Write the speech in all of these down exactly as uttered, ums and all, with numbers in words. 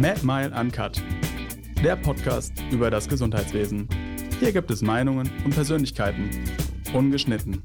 Mad Mile Uncut, der Podcast über das Gesundheitswesen. Hier gibt es Meinungen und Persönlichkeiten, ungeschnitten.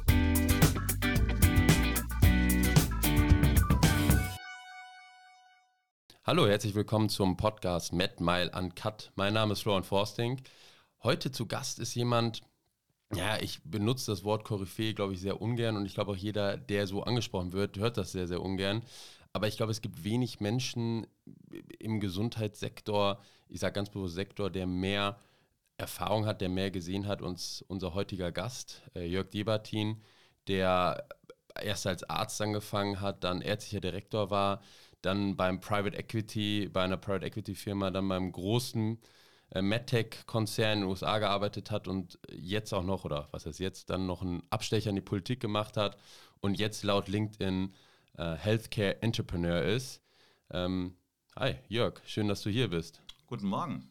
Hallo, herzlich willkommen zum Podcast Mad Mile Uncut. Mein Name ist Florian Forsting. Heute zu Gast ist jemand, ja, ich benutze das Wort Koryphäe, glaube ich, sehr ungern und ich glaube auch jeder, der so angesprochen wird, hört das sehr, sehr ungern. Aber ich glaube, es gibt wenig Menschen im Gesundheitssektor, ich sage ganz bewusst Sektor, der mehr Erfahrung hat, der mehr gesehen hat. Uns unser heutiger Gast, äh, Jörg Debatin, der erst als Arzt angefangen hat, dann ärztlicher Direktor war, dann beim Private Equity, bei einer Private Equity Firma, dann beim großen äh, MedTech-Konzern in den U S A gearbeitet hat und jetzt auch noch, oder was heißt jetzt, dann noch einen Abstecher in die Politik gemacht hat und jetzt laut LinkedIn äh, Healthcare Entrepreneur ist. Ähm, hi, Jörg, schön, dass du hier bist. Guten Morgen.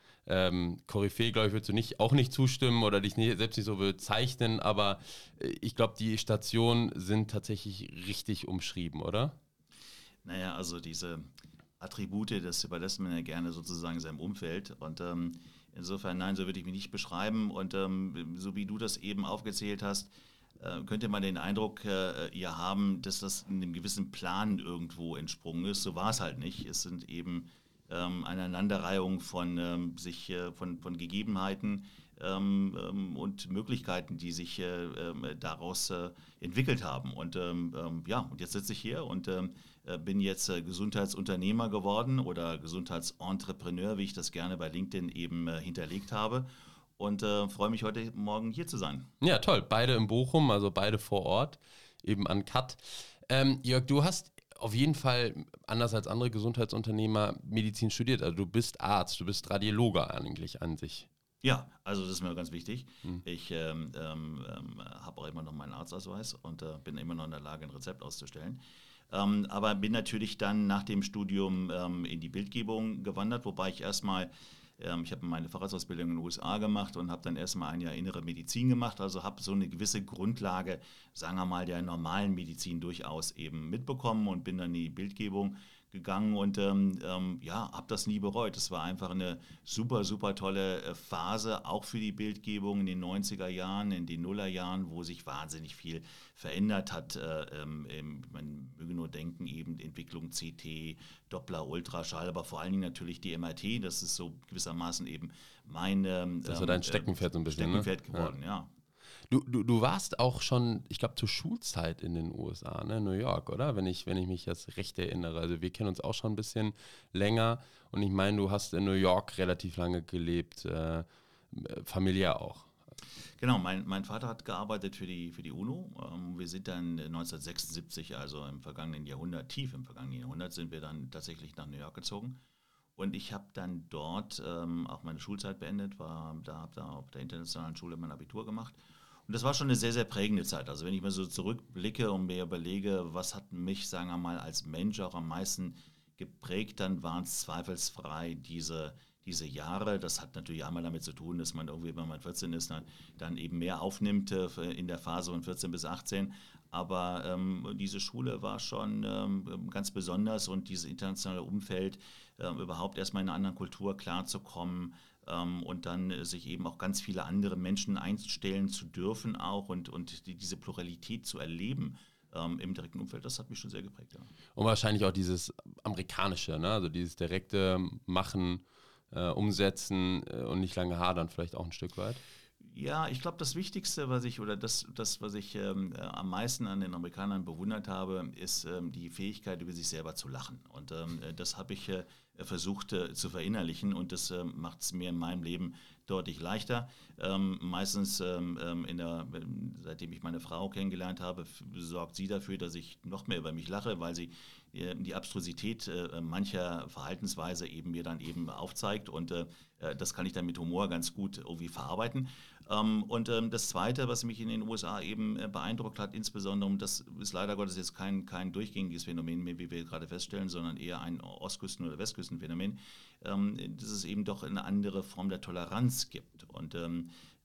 Ähm, Koryphäe, glaube ich, würdest du nicht, auch nicht zustimmen oder dich nicht, selbst nicht so bezeichnen, aber äh, ich glaube, die Stationen sind tatsächlich richtig umschrieben, oder? Naja, also diese Attribute, das überlässt man ja gerne sozusagen seinem Umfeld und ähm, insofern, nein, so würde ich mich nicht beschreiben und ähm, so wie du das eben aufgezählt hast, äh, könnte man den Eindruck äh, ja haben, dass das einem gewissen Plan irgendwo entsprungen ist. So war es halt nicht. Es sind eben ähm, eine Aneinanderreihung von, ähm, sich, äh, von, von Gegebenheiten ähm, ähm, und Möglichkeiten, die sich äh, äh, daraus äh, entwickelt haben. Und ähm, ähm, ja, und jetzt sitze ich hier und ähm, bin jetzt äh, Gesundheitsunternehmer geworden oder Gesundheitsentrepreneur, wie ich das gerne bei LinkedIn eben äh, hinterlegt habe. Und äh, freue mich heute Morgen hier zu sein. Ja, toll. Beide in Bochum, also beide vor Ort, eben uncut. Ähm, Jörg, du hast auf jeden Fall, anders als andere Gesundheitsunternehmer, Medizin studiert. Also du bist Arzt, du bist Radiologe eigentlich an sich. Ja, also das ist mir ganz wichtig. Hm. Ich ähm, ähm, habe auch immer noch meinen Arztausweis und äh, bin immer noch in der Lage, ein Rezept auszustellen. Ähm, aber bin natürlich dann nach dem Studium ähm, in die Bildgebung gewandert, wobei ich erstmal, ähm, ich habe meine Facharztausbildung in den U S A gemacht und habe dann erstmal ein Jahr innere Medizin gemacht, also habe so eine gewisse Grundlage, sagen wir mal, der normalen Medizin durchaus eben mitbekommen und bin dann in die Bildgebung gegangen und ähm, ähm, ja, habe das nie bereut. Es war einfach eine super, super tolle äh, Phase, auch für die Bildgebung in den neunziger Jahren, in den Nullerjahren, wo sich wahnsinnig viel verändert hat. Äh, ähm, man möge nur denken, eben Entwicklung C T, Doppler, Ultraschall, aber vor allen Dingen natürlich die M R T, das ist so gewissermaßen eben mein ähm, Das ist ja dein Steckenpferd so ein bisschen, Steckenpferd ne? geworden, ja. ja. Du, du, du warst auch schon, ich glaube, zur Schulzeit in den U S A, ne? New York, oder? Wenn ich, wenn ich mich jetzt recht erinnere. Also wir kennen uns auch schon ein bisschen länger und ich meine, du hast in New York relativ lange gelebt, äh, familiär auch. Genau, mein, mein Vater hat gearbeitet für die, für die UNO. Ähm, wir sind dann neunzehnhundertsechsundsiebzig, also im vergangenen Jahrhundert, tief im vergangenen Jahrhundert, sind wir dann tatsächlich nach New York gezogen. Und ich habe dann dort ähm, auch meine Schulzeit beendet, war da, habe da auf der internationalen Schule mein Abitur gemacht. Und das war schon eine sehr, sehr prägende Zeit. Also wenn ich mal so zurückblicke und mir überlege, was hat mich, sagen wir mal, als Mensch auch am meisten geprägt, dann waren es zweifelsfrei diese, diese Jahre. Das hat natürlich einmal damit zu tun, dass man irgendwie, wenn man vierzehn ist, dann, dann eben mehr aufnimmt äh, in der Phase von vierzehn bis achtzehn. Aber ähm, diese Schule war schon ähm, ganz besonders und dieses internationale Umfeld, äh, überhaupt erstmal in einer anderen Kultur klarzukommen, ähm, und dann äh, sich eben auch ganz viele andere Menschen einstellen zu dürfen auch und, und die, diese Pluralität zu erleben ähm, im direkten Umfeld, das hat mich schon sehr geprägt. Ja. Und wahrscheinlich auch dieses Amerikanische, ne? Also dieses direkte Machen, äh, Umsetzen äh, und nicht lange hadern vielleicht auch ein Stück weit. Ja, ich glaube, das Wichtigste, was ich oder das, das was ich ähm, äh, am meisten an den Amerikanern bewundert habe, ist ähm, die Fähigkeit, über sich selber zu lachen. Und ähm, das habe ich äh, versucht äh, zu verinnerlichen und das äh, macht es mir in meinem Leben deutlich leichter. Ähm, meistens, ähm, in der, seitdem ich meine Frau kennengelernt habe, sorgt sie dafür, dass ich noch mehr über mich lache, weil sie äh, die Abstrusität äh, mancher Verhaltensweise eben mir dann eben aufzeigt und äh, das kann ich dann mit Humor ganz gut irgendwie verarbeiten. Ähm, und ähm, das Zweite, was mich in den U S A eben äh, beeindruckt hat, insbesondere, und das ist leider Gottes jetzt kein, kein durchgängiges Phänomen mehr, wie wir gerade feststellen, sondern eher ein Ostküsten- oder Westküstenphänomen, ähm, dass es eben doch eine andere Form der Toleranz gibt. Und ähm,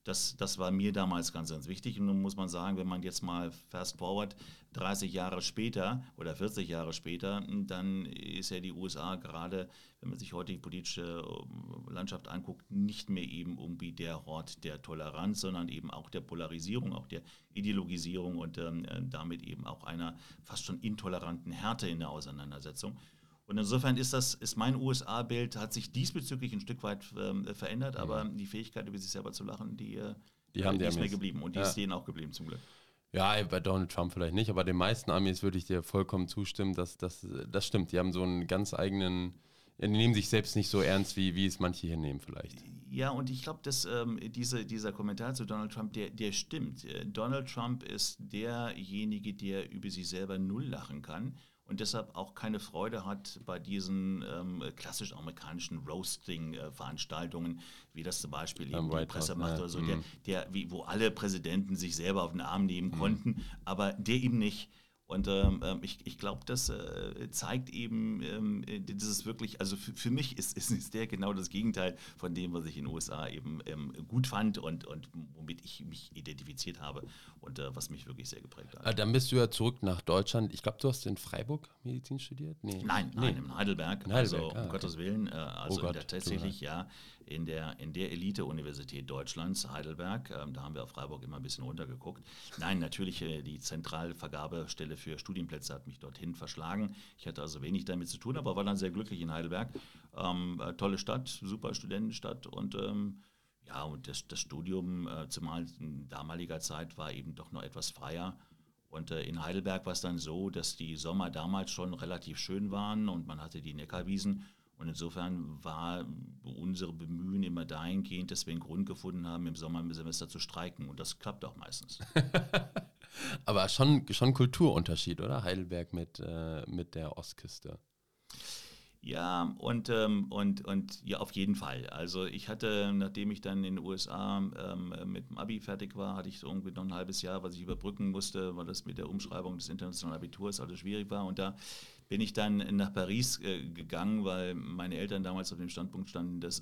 das, das war mir damals ganz, ganz wichtig. Und nun muss man sagen, wenn man jetzt mal fast forward dreißig Jahre später oder vierzig Jahre später, dann ist ja die U S A gerade, wenn man sich heute die politische Landschaft anguckt, nicht mehr eben irgendwie der Hort der Toleranz, sondern eben auch der Polarisierung, auch der Ideologisierung und ähm, damit eben auch einer fast schon intoleranten Härte in der Auseinandersetzung. Und insofern ist das, ist mein U S A-Bild, hat sich diesbezüglich ein Stück weit ähm, verändert, mhm. aber die Fähigkeit, über sich selber zu lachen, die, die, äh, haben die, die ist Amis. mir geblieben und die ja. ist denen auch geblieben zum Glück. Ja, bei Donald Trump vielleicht nicht, aber den meisten Amis würde ich dir vollkommen zustimmen, dass das, das stimmt. Die haben so einen ganz eigenen, die nehmen sich selbst nicht so ernst, wie, wie es manche hier nehmen vielleicht. Ja, und ich glaube, dass ähm, diese, dieser Kommentar zu Donald Trump, der, der stimmt. Donald Trump ist derjenige, der über sich selber null lachen kann. Und deshalb auch keine Freude hat bei diesen ähm, klassisch amerikanischen Roasting-Veranstaltungen, wie das zum Beispiel eben die Presse macht ja. oder so, der, der, wie, wo alle Präsidenten sich selber auf den Arm nehmen konnten, mhm. aber der eben nicht. Und ähm, ich, ich glaube, das äh, zeigt eben, ähm, das ist wirklich, also für, für mich ist, ist, ist der genau das Gegenteil von dem, was ich in den U S A eben ähm, gut fand und, und womit ich mich identifiziert habe und äh, was mich wirklich sehr geprägt hat. Ah, dann bist du ja zurück nach Deutschland. Ich glaube, du hast in Freiburg Medizin studiert? Nee. Nein, nein, nee. in Heidelberg. In Heidelberg. Also um ah, okay. Gottes Willen, äh, also oh Gott, in der, tatsächlich ja, in der, in der Elite-Universität Deutschlands, Heidelberg. Ähm, da haben wir auf Freiburg immer ein bisschen runtergeguckt. Nein, natürlich äh, die Zentralvergabestelle für Studienplätze hat mich dorthin verschlagen. Ich hatte also wenig damit zu tun, aber war dann sehr glücklich in Heidelberg. Ähm, äh, tolle Stadt, super Studentenstadt und ähm, ja, und das, das Studium, äh, zumal in damaliger Zeit, war eben doch noch etwas freier. Und äh, in Heidelberg war es dann so, dass die Sommer damals schon relativ schön waren und man hatte die Neckarwiesen. Und insofern war unsere Bemühen immer dahingehend, dass wir einen Grund gefunden haben, im Sommersemester zu streiken. Und das klappt auch meistens. Aber schon, schon Kulturunterschied, oder? Heidelberg mit, äh, mit der Ostküste. Ja, und, ähm, und, und ja, auf jeden Fall. Also ich hatte, nachdem ich dann in den U S A ähm, mit dem Abi fertig war, hatte ich so irgendwie noch ein halbes Jahr, was ich überbrücken musste, weil das mit der Umschreibung des internationalen Abiturs also schwierig war. Und da bin ich dann nach Paris äh, gegangen, weil meine Eltern damals auf dem Standpunkt standen, dass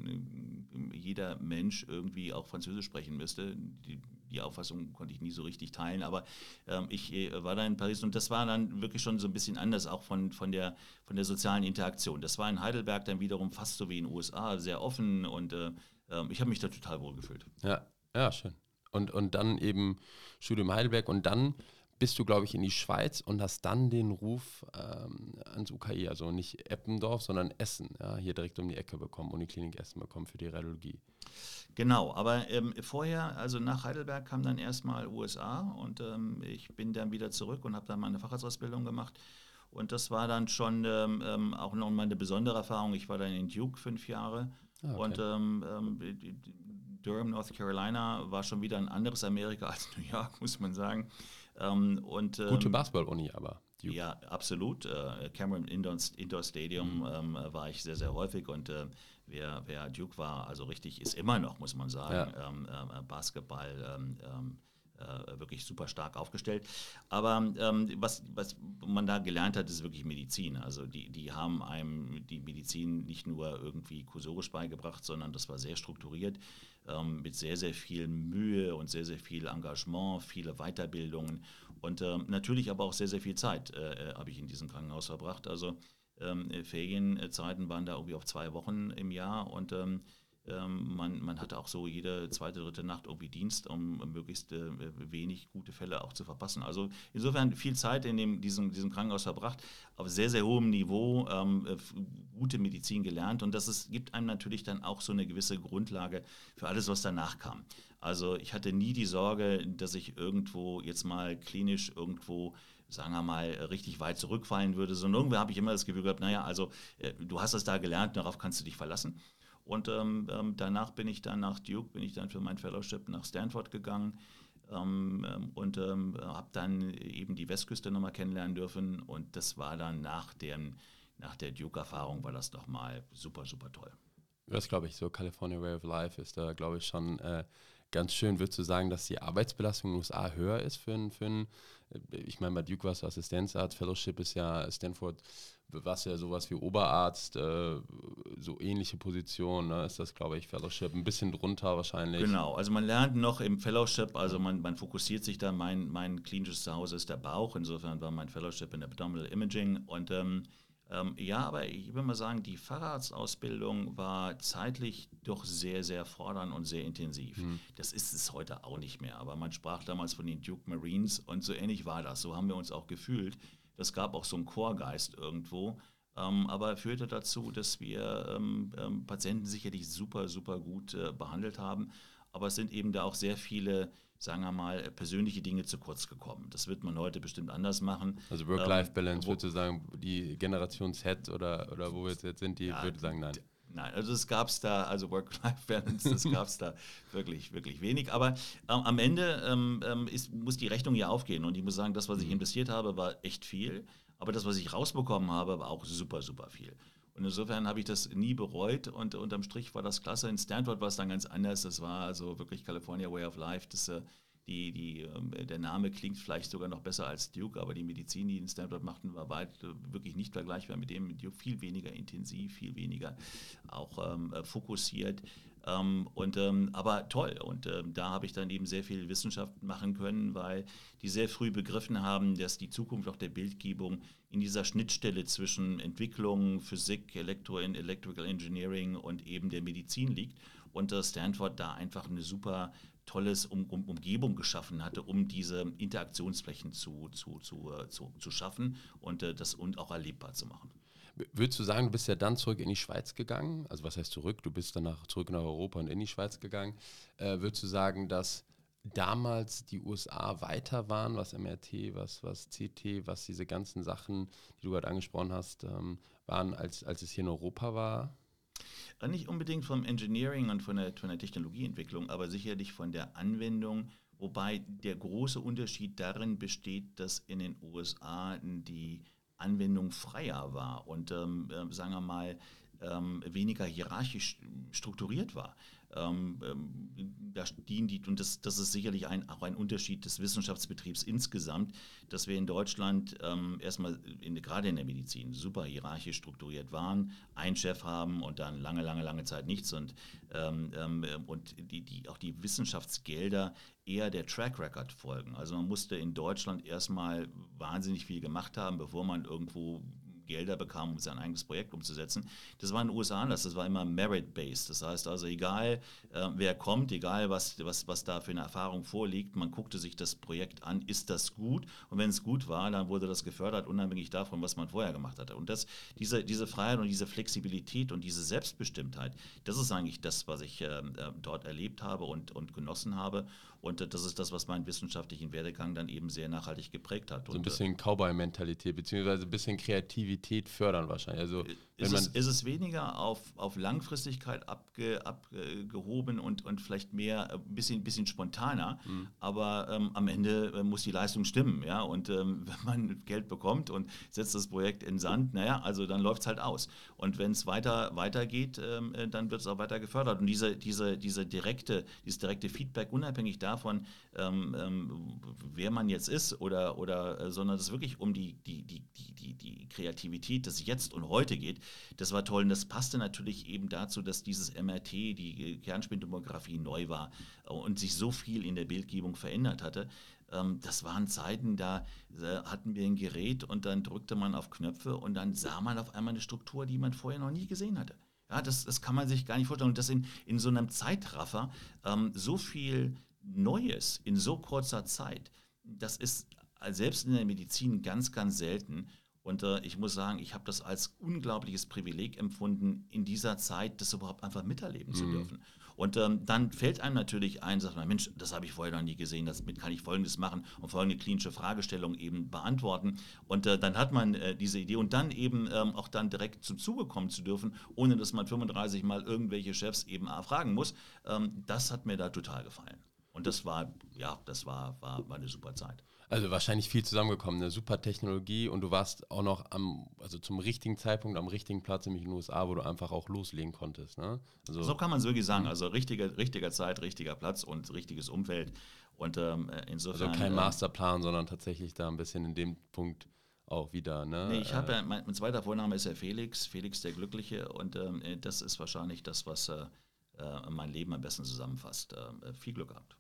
ein jeder Mensch irgendwie auch Französisch sprechen müsste. Die, die Auffassung konnte ich nie so richtig teilen, aber ähm, ich äh, war da in Paris und das war dann wirklich schon so ein bisschen anders, auch von, von, der, von der sozialen Interaktion. Das war in Heidelberg dann wiederum fast so wie in den U S A, sehr offen und äh, ich habe mich da total wohl gefühlt. Ja, ja, schön. Und, und dann eben Studium Heidelberg und dann bist du, glaube ich, in die Schweiz und hast dann den Ruf ähm, ans U K I, also nicht Eppendorf, sondern Essen, ja, hier direkt um die Ecke bekommen, Uniklinik Essen bekommen für die Radiologie. Genau, aber ähm, vorher, also nach Heidelberg kam dann erstmal U S A und ähm, ich bin dann wieder zurück und habe dann meine Facharztausbildung gemacht. Und das war dann schon ähm, auch noch mal eine besondere Erfahrung. Ich war dann in Duke fünf Jahre ah, okay. und ähm, Durham, North Carolina war schon wieder ein anderes Amerika als New York, muss man sagen. Ähm, und, ähm, Gute Basketball-Uni aber. Duke. Ja, absolut. Äh, Cameron Indoor, Indoor Stadium mhm. ähm, war ich sehr, sehr häufig und äh, wer, wer Duke war, also richtig, ist immer noch, muss man sagen, ja. ähm, äh, Basketball ähm, äh, wirklich super stark aufgestellt. Aber ähm, was, was man da gelernt hat, ist wirklich Medizin. Also die, die haben einem die Medizin nicht nur irgendwie kursorisch beigebracht, sondern das war sehr strukturiert, ähm, mit sehr, sehr viel Mühe und sehr, sehr viel Engagement, viele Weiterbildungen und ähm, natürlich aber auch sehr, sehr viel Zeit äh, habe ich in diesem Krankenhaus verbracht. Also ähm, Ferienzeiten waren da irgendwie auf zwei Wochen im Jahr und ähm, ähm, man, man hatte auch so jede zweite, dritte Nacht irgendwie Dienst, um möglichst äh, wenig gute Fälle auch zu verpassen. Also insofern viel Zeit in dem, diesem, diesem Krankenhaus verbracht, auf sehr, sehr hohem Niveau, ähm, gute Medizin gelernt und das ist, gibt einem natürlich dann auch so eine gewisse Grundlage für alles, was danach kam. Also ich hatte nie die Sorge, dass ich irgendwo jetzt mal klinisch irgendwo sagen wir mal, richtig weit zurückfallen würde, sondern irgendwie habe ich immer das Gefühl gehabt, naja, also äh, du hast das da gelernt, darauf kannst du dich verlassen. Und ähm, danach bin ich dann nach Duke, bin ich dann für mein Fellowship nach Stanford gegangen ähm, und ähm, habe dann eben die Westküste nochmal kennenlernen dürfen. Und das war dann nach, dem, nach der Duke-Erfahrung, war das nochmal super, super toll. Das glaube ich, so California Way of Life ist da, glaube ich, schon äh, Ganz schön. Würdest du sagen, dass die Arbeitsbelastung in den U S A höher ist für einen, für einen ich meine, bei Duke warst du Assistenzarzt, Fellowship ist ja Stanford, warst du ja sowas wie Oberarzt, äh, so ähnliche Position, ne? Ist das, glaube ich, Fellowship, ein bisschen drunter wahrscheinlich. Genau, also man lernt noch im Fellowship, also man, man fokussiert sich da, mein, mein klinisches Zuhause ist der Bauch, insofern war mein Fellowship in Abdominal Imaging und ähm, Ähm, ja, aber ich würde mal sagen, die Facharztausbildung war zeitlich doch sehr, sehr fordernd und sehr intensiv. Mhm. Das ist es heute auch nicht mehr, aber man sprach damals von den Duke Marines und so ähnlich war das. So haben wir uns auch gefühlt. Das gab auch so einen Chorgeist irgendwo, ähm, aber führte dazu, dass wir ähm, ähm, Patienten sicherlich super, super gut äh, behandelt haben. Aber es sind eben da auch sehr viele, sagen wir mal, persönliche Dinge zu kurz gekommen. Das wird man heute bestimmt anders machen. Also Work-Life-Balance, ähm, würdest du sagen, die Generation Z oder, oder wo wir jetzt sind, die ja, würde sagen, nein. Nein, also das gab es da, also Work-Life-Balance, das gab es da wirklich, wirklich wenig. Aber ähm, am Ende ähm, ist, muss die Rechnung ja aufgehen und ich muss sagen, das, was ich investiert habe, war echt viel. Aber das, was ich rausbekommen habe, war auch super, super viel. Und insofern habe ich das nie bereut und unterm Strich war das klasse. In Stanford war es dann ganz anders. Das war also wirklich California Way of Life. Das, die, die, der Name klingt vielleicht sogar noch besser als Duke, aber die Medizin, die in Stanford machten, war weit wirklich nicht vergleichbar mit dem mit Duke. Viel weniger intensiv, viel weniger auch ähm, fokussiert. Ähm, und, ähm, aber toll. Und ähm, da habe ich dann eben sehr viel Wissenschaft machen können, weil die sehr früh begriffen haben, dass die Zukunft auch der Bildgebung in dieser Schnittstelle zwischen Entwicklung, Physik, Elektro- Electrical Engineering und eben der Medizin liegt. Und äh, Stanford da einfach eine super tolles um, um, Umgebung geschaffen hatte, um diese Interaktionsflächen zu, zu, zu, äh, zu, zu schaffen und äh, das und auch erlebbar zu machen. Würdest du sagen, du bist ja dann zurück in die Schweiz gegangen? Also was heißt zurück? Du bist danach zurück nach Europa und in die Schweiz gegangen. Äh, würdest du sagen, dass damals die U S A weiter waren, was M R T, was, was C T, was diese ganzen Sachen, die du gerade angesprochen hast, ähm, waren, als, als es hier in Europa war? Nicht unbedingt vom Engineering und von der, von der Technologieentwicklung, aber sicherlich von der Anwendung, wobei der große Unterschied darin besteht, dass in den U S A die Anwendung freier war und, ähm, äh, sagen wir mal, ähm, weniger hierarchisch strukturiert war. Ähm, da stehen die, und das, das ist sicherlich ein, auch ein Unterschied des Wissenschaftsbetriebs insgesamt, dass wir in Deutschland ähm, erstmal in, gerade in der Medizin super hierarchisch strukturiert waren, einen Chef haben und dann lange, lange, lange Zeit nichts und, ähm, und die, die, auch die Wissenschaftsgelder eher der Track Record folgen. Also man musste in Deutschland erstmal wahnsinnig viel gemacht haben, bevor man irgendwo Gelder bekam, um sein eigenes Projekt umzusetzen. Das war in den U S A anders, das war immer Merit-based. Das heißt also, egal äh, wer kommt, egal was, was, was da für eine Erfahrung vorliegt, man guckte sich das Projekt an, ist das gut? Und wenn es gut war, dann wurde das gefördert, unabhängig davon, was man vorher gemacht hatte. Und das, diese, diese Freiheit und diese Flexibilität und diese Selbstbestimmtheit, das ist eigentlich das, was ich äh, dort erlebt habe und, und genossen habe. Und äh, das ist das, was meinen wissenschaftlichen Werdegang dann eben sehr nachhaltig geprägt hat. So ein und, bisschen Cowboy-Mentalität, beziehungsweise ein bisschen Kreativität fördern wahrscheinlich. Also, wenn ist, man es, ist es weniger auf, auf Langfristigkeit abge, abgehoben und, und vielleicht mehr ein bisschen, bisschen spontaner, mhm. aber ähm, am Ende äh, muss die Leistung stimmen. Ja? Und ähm, wenn man Geld bekommt und setzt das Projekt in Sand, naja, also dann läuft es halt aus. Und wenn es weiter weitergeht, ähm, dann wird es auch weiter gefördert. Und diese, diese, diese direkte, dieses direkte Feedback, unabhängig davon, ähm, ähm, wer man jetzt ist, oder, oder äh, sondern es wirklich um die, die, die, die, die, die Kreativität des Jetzt und Heute geht, das war toll. Und das passte natürlich eben dazu, dass dieses M R T, die Kernspintomographie, neu war und sich so viel in der Bildgebung verändert hatte. Das waren Zeiten, da hatten wir ein Gerät und dann drückte man auf Knöpfe und dann sah man auf einmal eine Struktur, die man vorher noch nie gesehen hatte. Ja, das, das kann man sich gar nicht vorstellen. Und das in, in so einem Zeitraffer, ähm, so viel Neues in so kurzer Zeit, das ist selbst in der Medizin ganz, ganz selten. Und äh, ich muss sagen, ich habe das als unglaubliches Privileg empfunden, in dieser Zeit das überhaupt einfach miterleben mhm. zu dürfen. Und ähm, dann fällt einem natürlich ein, sagt man, Mensch, das habe ich vorher noch nie gesehen, damit kann ich Folgendes machen und folgende klinische Fragestellung eben beantworten. Und äh, dann hat man äh, diese Idee und dann eben ähm, auch dann direkt zum Zuge kommen zu dürfen, ohne dass man fünfunddreißig Mal irgendwelche Chefs eben fragen muss. Ähm, das hat mir da total gefallen. Und das war, ja, das war, war, war eine super Zeit. Also wahrscheinlich viel zusammengekommen, eine super Technologie und du warst auch noch am, also zum richtigen Zeitpunkt am richtigen Platz, nämlich in den U S A, wo du einfach auch loslegen konntest. Ne? Also, So kann man es wirklich sagen. Also richtige, richtiger Zeit, richtiger Platz und richtiges Umfeld. Und ähm, insofern. also kein ähm, Masterplan, sondern tatsächlich da ein bisschen in dem Punkt auch wieder. Ne? Nee, ich habe Äh, ja, mein, mein zweiter Vorname ist ja Felix, Felix der Glückliche und ähm, das ist wahrscheinlich das, was äh, äh, mein Leben am besten zusammenfasst. Äh, viel Glück gehabt.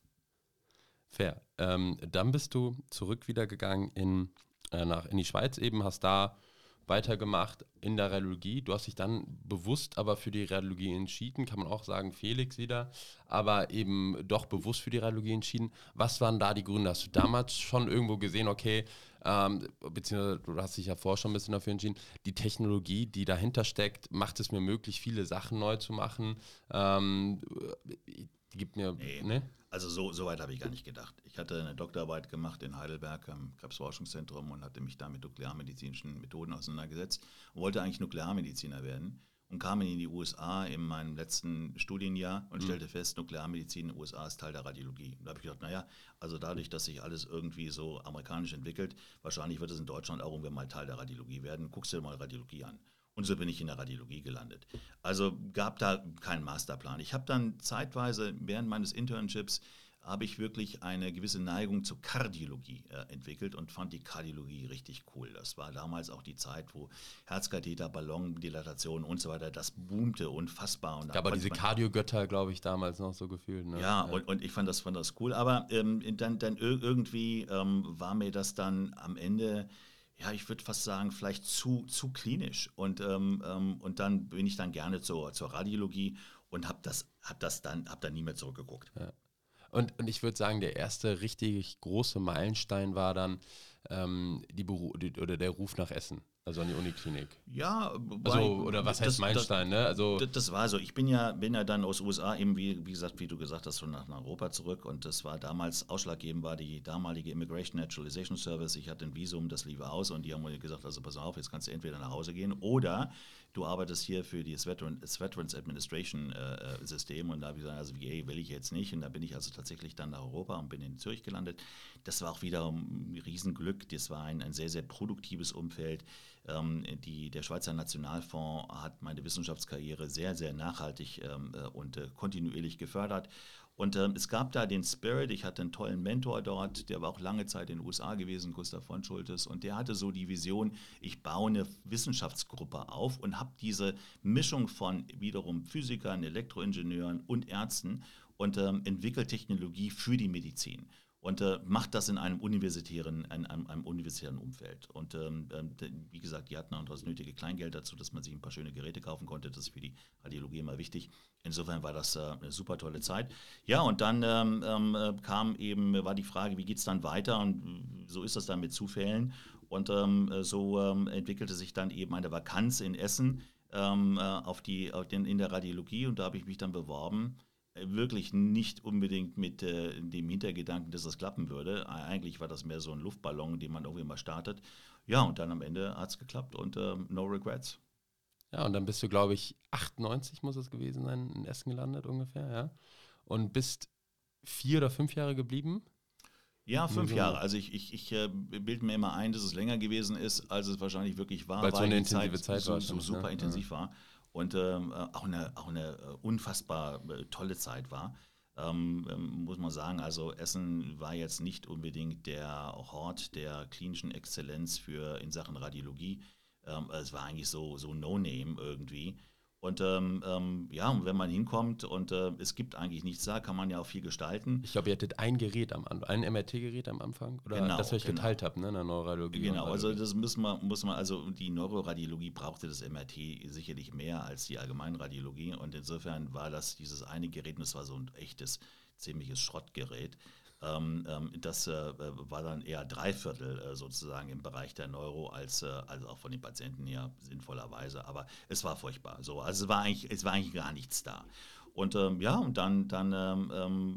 Fair. Ähm, dann bist du zurück wieder gegangen in, äh, nach, in die Schweiz eben, hast da weitergemacht in der Radiologie. Du hast dich dann bewusst aber für die Radiologie entschieden, kann man auch sagen, Felix wieder, aber eben doch bewusst für die Radiologie entschieden. Was waren da die Gründe? Hast du damals schon irgendwo gesehen, okay, ähm, beziehungsweise du hast dich ja vorher schon ein bisschen dafür entschieden, die Technologie, die dahinter steckt, macht es mir möglich, viele Sachen neu zu machen? Ähm, die gibt mir, Nee. ne? Also so, so weit habe ich gar nicht gedacht. Ich hatte eine Doktorarbeit gemacht in Heidelberg am Krebsforschungszentrum und hatte mich da mit nuklearmedizinischen Methoden auseinandergesetzt und wollte eigentlich Nuklearmediziner werden und kam in die U S A in meinem letzten Studienjahr und Mhm. stellte fest, Nuklearmedizin in den U S A ist Teil der Radiologie. Und da habe ich gedacht, naja, also dadurch, dass sich alles irgendwie so amerikanisch entwickelt, wahrscheinlich wird es in Deutschland auch irgendwann mal Teil der Radiologie werden. Guckst dir mal Radiologie an. Und so bin ich in der Radiologie gelandet. Also gab da keinen Masterplan. Ich habe dann zeitweise während meines Internships habe ich wirklich eine gewisse Neigung zur Kardiologie äh, entwickelt und fand die Kardiologie richtig cool. Das war damals auch die Zeit, wo Herzkatheter, Ballondilatation und so weiter, das boomte unfassbar. Und da Gab aber konnte diese man- Kardiogötter, glaube ich, damals noch so gefühlt. Ne? ja, und, und ich fand das, fand das cool. Aber ähm, dann, dann ir- irgendwie ähm, war mir das dann am Ende, ja, ich würde fast sagen, vielleicht zu, zu klinisch. Und, ähm, ähm, und dann bin ich dann gerne zur, zur Radiologie und habe das, hab das dann, hab dann nie mehr zurückgeguckt. Ja. Und, und ich würde sagen, der erste richtig große Meilenstein war dann ähm, die Beru die, oder der Ruf nach Essen, also an die Uniklinik. Ja, wobei, Also, oder was heißt das- Meilenstein, ne? Also, Das, das war so. Ich bin ja, bin ja dann aus U S A eben, wie, wie gesagt, wie du gesagt hast, schon nach, nach Europa zurück. Und das war damals ausschlaggebend, war die damalige Immigration Naturalization Service. Ich hatte ein Visum, das lief aus und die haben mir gesagt, also pass auf, jetzt kannst du entweder nach Hause gehen oder du arbeitest hier für das Veteran, das Veterans Administration äh, System. Und da habe ich gesagt, also V A will ich jetzt nicht. Und da bin ich also tatsächlich dann nach Europa und bin in Zürich gelandet. Das war auch wieder ein Riesenglück. Das war ein, ein sehr, sehr produktives Umfeld. Ähm, die, der Schweizer Nationalfonds hat meine Wissenschaftskarriere sehr, sehr nachhaltig ähm, und äh, kontinuierlich gefördert. Und ähm, es gab da den Spirit, ich hatte einen tollen Mentor dort, der war auch lange Zeit in den U S A gewesen, Gustav von Schultes, und der hatte so die Vision, ich baue eine Wissenschaftsgruppe auf und habe diese Mischung von wiederum Physikern, Elektroingenieuren und Ärzten und ähm, entwickelt Technologie für die Medizin. Und äh, macht das in einem universitären, in einem, einem universitären Umfeld. Und ähm, wie gesagt, die hatten auch das nötige Kleingeld dazu, dass man sich ein paar schöne Geräte kaufen konnte. Das ist für die Radiologie immer wichtig. Insofern war das äh, eine super tolle Zeit. Ja, und dann ähm, ähm, kam eben, war die Frage, wie geht es dann weiter? Und so ist das dann mit Zufällen. Und ähm, so ähm, entwickelte sich dann eben eine Vakanz in Essen ähm, auf die, auf den, in der Radiologie. Und da habe ich mich dann beworben. Wirklich nicht unbedingt mit äh, dem Hintergedanken, dass das klappen würde. Eigentlich war das mehr so ein Luftballon, den man irgendwie mal startet. Ja, und dann am Ende hat es geklappt und äh, no regrets. ja, und dann bist du, glaube ich, achtundneunzig muss es gewesen sein, in Essen gelandet ungefähr, ja. Und bist vier oder fünf Jahre geblieben. Ja, fünf Mhm. Jahre. Also ich, ich, ich äh, bilde mir immer ein, dass es länger gewesen ist, als es wahrscheinlich wirklich war, Weil es so eine die intensive Zeit so, war so wahrscheinlich, super ne? intensiv war. Und ähm, auch eine, auch eine äh, unfassbar äh, tolle Zeit war. Ähm, ähm, muss man sagen, also Essen war jetzt nicht unbedingt der Hort der klinischen Exzellenz für in Sachen Radiologie. Ähm, es war eigentlich so, so No-Name irgendwie. Und ähm, ähm, ja, und wenn man hinkommt und äh, es gibt eigentlich nichts da, kann man ja auch viel gestalten. Ich glaube, ihr hattet ein Gerät am Anfang, ein M R T-Gerät am Anfang, oder Genau, das, was ich genau. geteilt habe, ne, in der Neurologie. Genau, und also Radiologie. das muss man, muss man, also die Neuroradiologie brauchte das M R T sicherlich mehr als die Allgemeinradiologie und insofern war das dieses eine Gerät, und das war so ein echtes, ziemliches Schrottgerät. Ähm, ähm, das äh, war dann eher Dreiviertel äh, sozusagen im Bereich der Neuro als, äh, als auch von den Patienten her sinnvollerweise, aber es war furchtbar. So, also es war eigentlich, es war eigentlich gar nichts da. Und ähm, ja, und dann, dann ähm,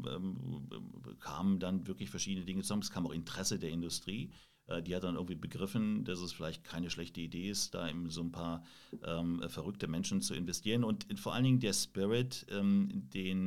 ähm, kamen dann wirklich verschiedene Dinge zusammen. Es kam auch Interesse der Industrie. Äh, die hat dann irgendwie begriffen, dass es vielleicht keine schlechte Idee ist, da in so ein paar ähm, verrückte Menschen zu investieren. Und vor allen Dingen der Spirit, ähm, den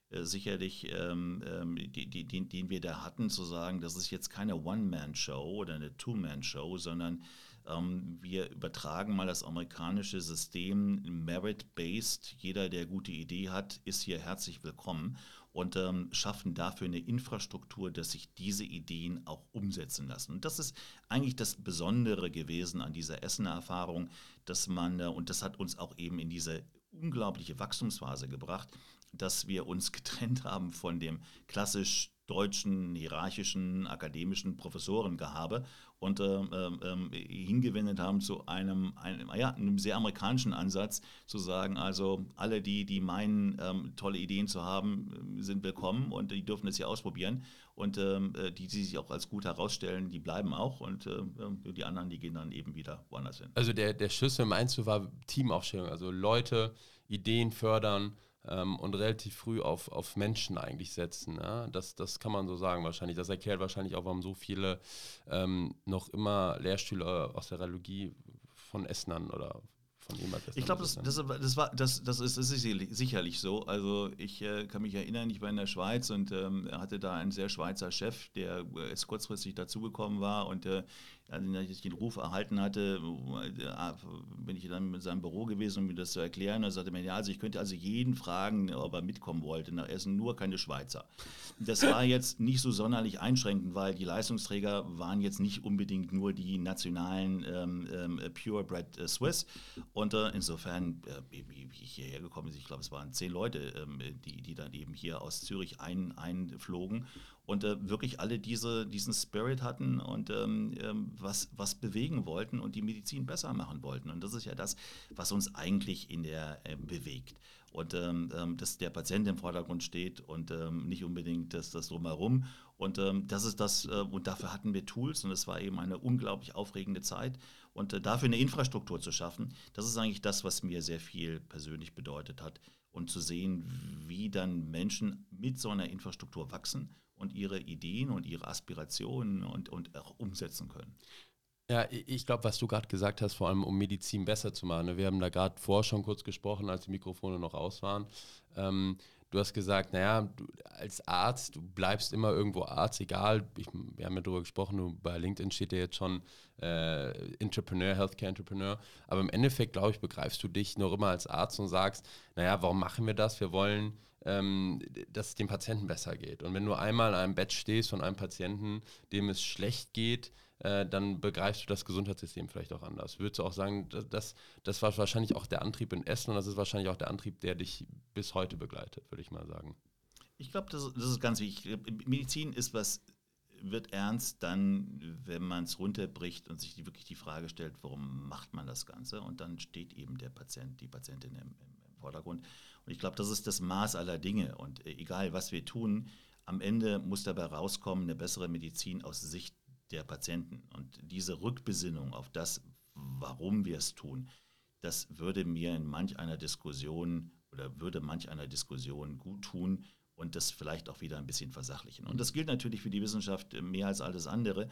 äh, sicherlich, ähm, die, die, den, den wir da hatten, zu sagen, das ist jetzt keine One-Man-Show oder eine Two-Man-Show, sondern ähm, wir übertragen mal das amerikanische System Merit-Based. Jeder, der gute Idee hat, ist hier herzlich willkommen und ähm, schaffen dafür eine Infrastruktur, dass sich diese Ideen auch umsetzen lassen. Und das ist eigentlich das Besondere gewesen an dieser Essener Erfahrung, dass man, äh, und das hat uns auch eben in diese unglaubliche Wachstumsphase gebracht, dass wir uns getrennt haben von dem klassisch deutschen, hierarchischen, akademischen Professorengehabe und äh, äh, hingewendet haben zu einem, einem, ja, einem sehr amerikanischen Ansatz, zu sagen, also alle, die, die meinen, ähm, tolle Ideen zu haben, sind willkommen und die dürfen es hier ausprobieren. Und äh, die, die sich auch als gut herausstellen, die bleiben auch und äh, die anderen, die gehen dann eben wieder woanders hin. Also der, der Schlüssel meinst du war Teamaufstellung, also Leute, Ideen fördern, Ähm, und relativ früh auf, auf Menschen eigentlich setzen. Ja? Das, das kann man so sagen wahrscheinlich. Das erklärt wahrscheinlich auch, warum so viele ähm, noch immer Lehrstühle aus der Radiologie von Essenern oder von jemand Ich glaube, das, das, das, war, das, das ist, das ist sicherlich so. Also ich äh, kann mich erinnern, ich war in der Schweiz und ähm, hatte da einen sehr Schweizer Chef, der äh, jetzt kurzfristig dazugekommen war und äh, als ich den Ruf erhalten hatte, äh, bin ich dann in seinem Büro gewesen, um mir das zu erklären. Er sagte mir, ja, also ich könnte also jeden fragen, ob er mitkommen wollte nach Essen, nur keine Schweizer. Das war jetzt nicht so sonderlich einschränkend, weil die Leistungsträger waren jetzt nicht unbedingt nur die nationalen ähm, ähm, Purebred äh, Swiss. Und äh, insofern, äh, wie, wie ich hierher gekommen bin, ich glaube, es waren zehn Leute, ähm, die, die dann eben hier aus Zürich ein, einflogen und äh, wirklich alle diese, diesen Spirit hatten und ähm, was, was bewegen wollten und die Medizin besser machen wollten. Und das ist ja das, was uns eigentlich in der äh, bewegt. Und ähm, dass der Patient im Vordergrund steht und ähm, nicht unbedingt das, das Drumherum. Und ähm, das ist das, äh, und dafür hatten wir Tools und es war eben eine unglaublich aufregende Zeit. Und äh, dafür eine Infrastruktur zu schaffen, das ist eigentlich das, was mir sehr viel persönlich bedeutet hat. Und zu sehen, wie dann Menschen mit so einer Infrastruktur wachsen und ihre Ideen und ihre Aspirationen und, und auch umsetzen können. Ja, ich glaube, was du gerade gesagt hast, vor allem um Medizin besser zu machen. Wir haben da gerade vorher schon kurz gesprochen, als die Mikrofone noch aus waren. Ähm, du hast gesagt, naja, du als Arzt, du bleibst immer irgendwo Arzt, egal, ich, wir haben ja darüber gesprochen, du, bei LinkedIn steht ja jetzt schon äh, Entrepreneur, Healthcare Entrepreneur, aber im Endeffekt, glaube ich, begreifst du dich noch immer als Arzt und sagst, naja, warum machen wir das? Wir wollen, ähm, dass es dem Patienten besser geht. Und wenn du einmal an einem Bett stehst von einem Patienten, dem es schlecht geht, äh, dann begreifst du das Gesundheitssystem vielleicht auch anders. Würdest du auch sagen, das, das war wahrscheinlich auch der Antrieb in Essen und das ist wahrscheinlich auch der Antrieb, der dich bis heute begleitet, würde ich mal sagen. Ich glaube, das, das ist ganz wichtig. Medizin ist was, wird ernst dann, wenn man es runterbricht und sich die, wirklich die Frage stellt, warum macht man das Ganze? Und dann steht eben der Patient, die Patientin im, im, im Vordergrund. Und ich glaube, das ist das Maß aller Dinge. Und äh, egal, was wir tun, am Ende muss dabei rauskommen, eine bessere Medizin aus Sicht der Patienten. Und diese Rückbesinnung auf das, warum wir es tun, das würde mir in manch einer Diskussion oder würde manch einer Diskussion gut tun und das vielleicht auch wieder ein bisschen versachlichen. Und das gilt natürlich für die Wissenschaft mehr als alles andere.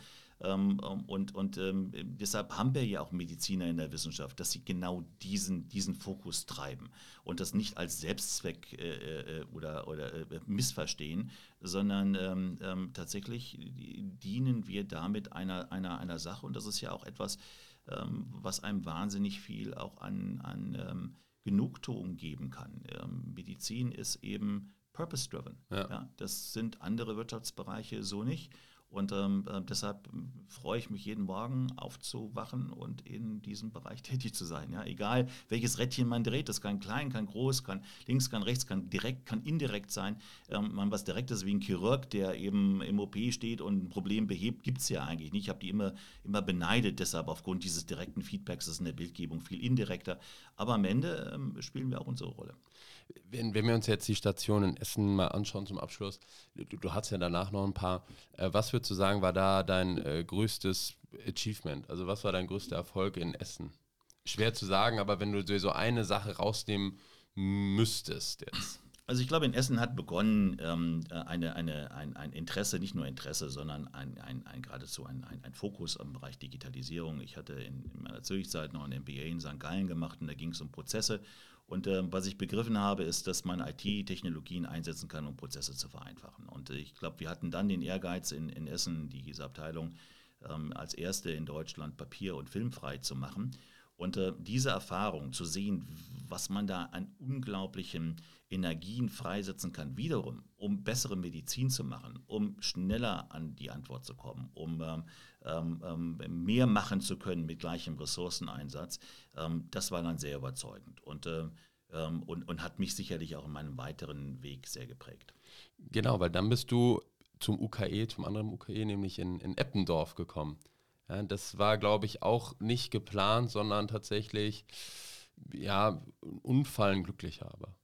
Und, und deshalb haben wir ja auch Mediziner in der Wissenschaft, dass sie genau diesen, diesen Fokus treiben und das nicht als Selbstzweck oder, oder missverstehen, sondern tatsächlich dienen wir damit einer, einer, einer Sache. Und das ist ja auch etwas, was einem wahnsinnig viel auch an, an Genugtuung geben kann. Medizin ist eben purpose-driven. Ja. Ja, das sind andere Wirtschaftsbereiche so nicht. Und ähm, deshalb freue ich mich jeden Morgen aufzuwachen und in diesem Bereich tätig zu sein. Ja, egal, welches Rädchen man dreht, das kann klein, kann groß, kann links, kann rechts, kann direkt, kann indirekt sein. Ähm, man was Direktes wie ein Chirurg, der eben im O P steht und ein Problem behebt, gibt es ja eigentlich nicht. Ich habe die immer, immer beneidet, deshalb aufgrund dieses direkten Feedbacks, das ist in der Bildgebung viel indirekter. Aber am Ende ähm, spielen wir auch unsere Rolle. Wenn, wenn wir uns jetzt die Station in Essen mal anschauen zum Abschluss, du, du hast ja danach noch ein paar, äh, was würdest du sagen, war da dein äh, größtes Achievement? Also was war dein größter Erfolg in Essen? Schwer zu sagen, aber wenn du so eine Sache rausnehmen müsstest jetzt. Also ich glaube, in Essen hat begonnen ähm, eine, eine, ein, ein Interesse, nicht nur Interesse, sondern ein, ein, ein, geradezu ein, ein, ein Fokus im Bereich Digitalisierung. Ich hatte in, in meiner Zürich-Zeit noch ein M B A in Sankt Gallen gemacht und da ging es um Prozesse Und äh, was ich begriffen habe, ist, dass man I T-Technologien einsetzen kann, um Prozesse zu vereinfachen. Und äh, ich glaube, wir hatten dann den Ehrgeiz in, in Essen, diese Abteilung ähm, als erste in Deutschland papier- und filmfrei zu machen. Und äh, diese Erfahrung zu sehen, was man da an unglaublichen Energien freisetzen kann, wiederum, um bessere Medizin zu machen, um schneller an die Antwort zu kommen, um ähm, ähm, mehr machen zu können mit gleichem Ressourceneinsatz, ähm, das war dann sehr überzeugend und, äh, ähm, und, und hat mich sicherlich auch in meinem weiteren Weg sehr geprägt. Genau, weil dann bist du zum U K E, zum anderen U K E, nämlich in, in Eppendorf gekommen. Ja, das war, glaube ich, auch nicht geplant, sondern tatsächlich, ja, ein Unfall, ein glücklicher aber.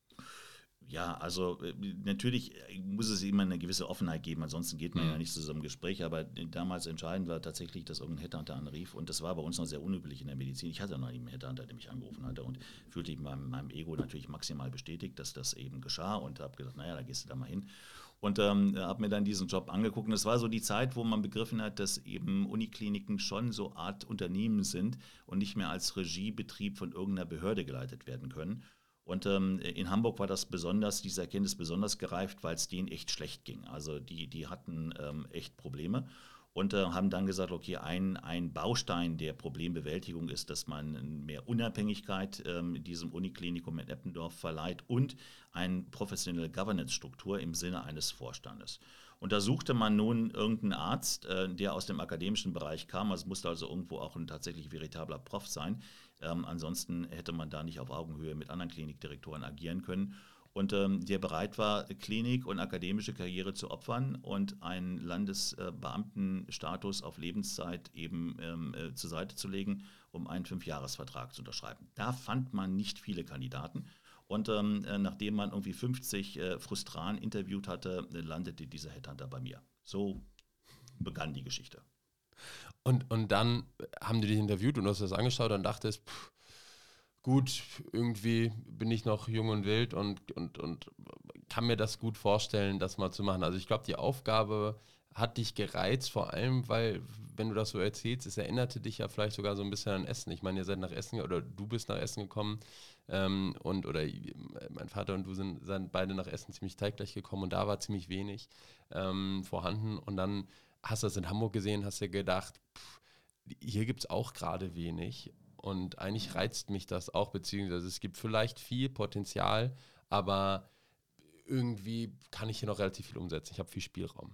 Ja, also äh, natürlich muss es immer eine gewisse Offenheit geben, ansonsten geht man Mhm. ja nicht zu so einem Gespräch, aber damals entscheidend war tatsächlich, dass irgendein Headhunter anrief und das war bei uns noch sehr unüblich in der Medizin. Ich hatte noch nie einen Headhunter, der mich angerufen hatte und fühlte mich meinem, meinem Ego natürlich maximal bestätigt, dass das eben geschah und habe gedacht, naja, da gehst du da mal hin. Und ähm, habe mir dann diesen Job angeguckt und es war so die Zeit, wo man begriffen hat, dass eben Unikliniken schon so Art Unternehmen sind und nicht mehr als Regiebetrieb von irgendeiner Behörde geleitet werden können. Und ähm, in Hamburg war das besonders, diese Erkenntnis besonders gereift, weil es denen echt schlecht ging. Also die, die hatten ähm, echt Probleme und äh, haben dann gesagt, okay, ein, ein Baustein der Problembewältigung ist, dass man mehr Unabhängigkeit ähm, diesem Uniklinikum in Eppendorf verleiht und eine professionelle Governance-Struktur im Sinne eines Vorstandes. Und da suchte man nun irgendeinen Arzt, äh, der aus dem akademischen Bereich kam. Es musste also irgendwo auch ein tatsächlich veritabler Prof sein. Ähm, ansonsten hätte man da nicht auf Augenhöhe mit anderen Klinikdirektoren agieren können. Und ähm, der bereit war, Klinik und akademische Karriere zu opfern und einen Landesbeamtenstatus auf Lebenszeit eben ähm, äh, zur Seite zu legen, um einen Fünfjahresvertrag zu unterschreiben. Da fand man nicht viele Kandidaten. Und ähm, äh, nachdem man irgendwie fünfzig äh, Frustranen interviewt hatte, äh, landete dieser Headhunter bei mir. So begann die Geschichte. Und, und dann haben die dich interviewt und du hast das angeschaut und dachtest, pff, gut, irgendwie bin ich noch jung und wild und, und, und kann mir das gut vorstellen, das mal zu machen. Also ich glaube, die Aufgabe hat dich gereizt, vor allem, weil, wenn du das so erzählst, es erinnerte dich ja vielleicht sogar so ein bisschen an Essen. Ich meine, ihr seid nach Essen, oder du bist nach Essen gekommen ähm, und, oder mein Vater und du sind, sind beide nach Essen ziemlich zeitgleich gekommen und da war ziemlich wenig ähm, vorhanden und dann hast du das in Hamburg gesehen, hast dir gedacht, pff, hier gibt es auch gerade wenig und eigentlich reizt mich das auch, beziehungsweise es gibt vielleicht viel Potenzial, aber irgendwie kann ich hier noch relativ viel umsetzen. Ich habe viel Spielraum.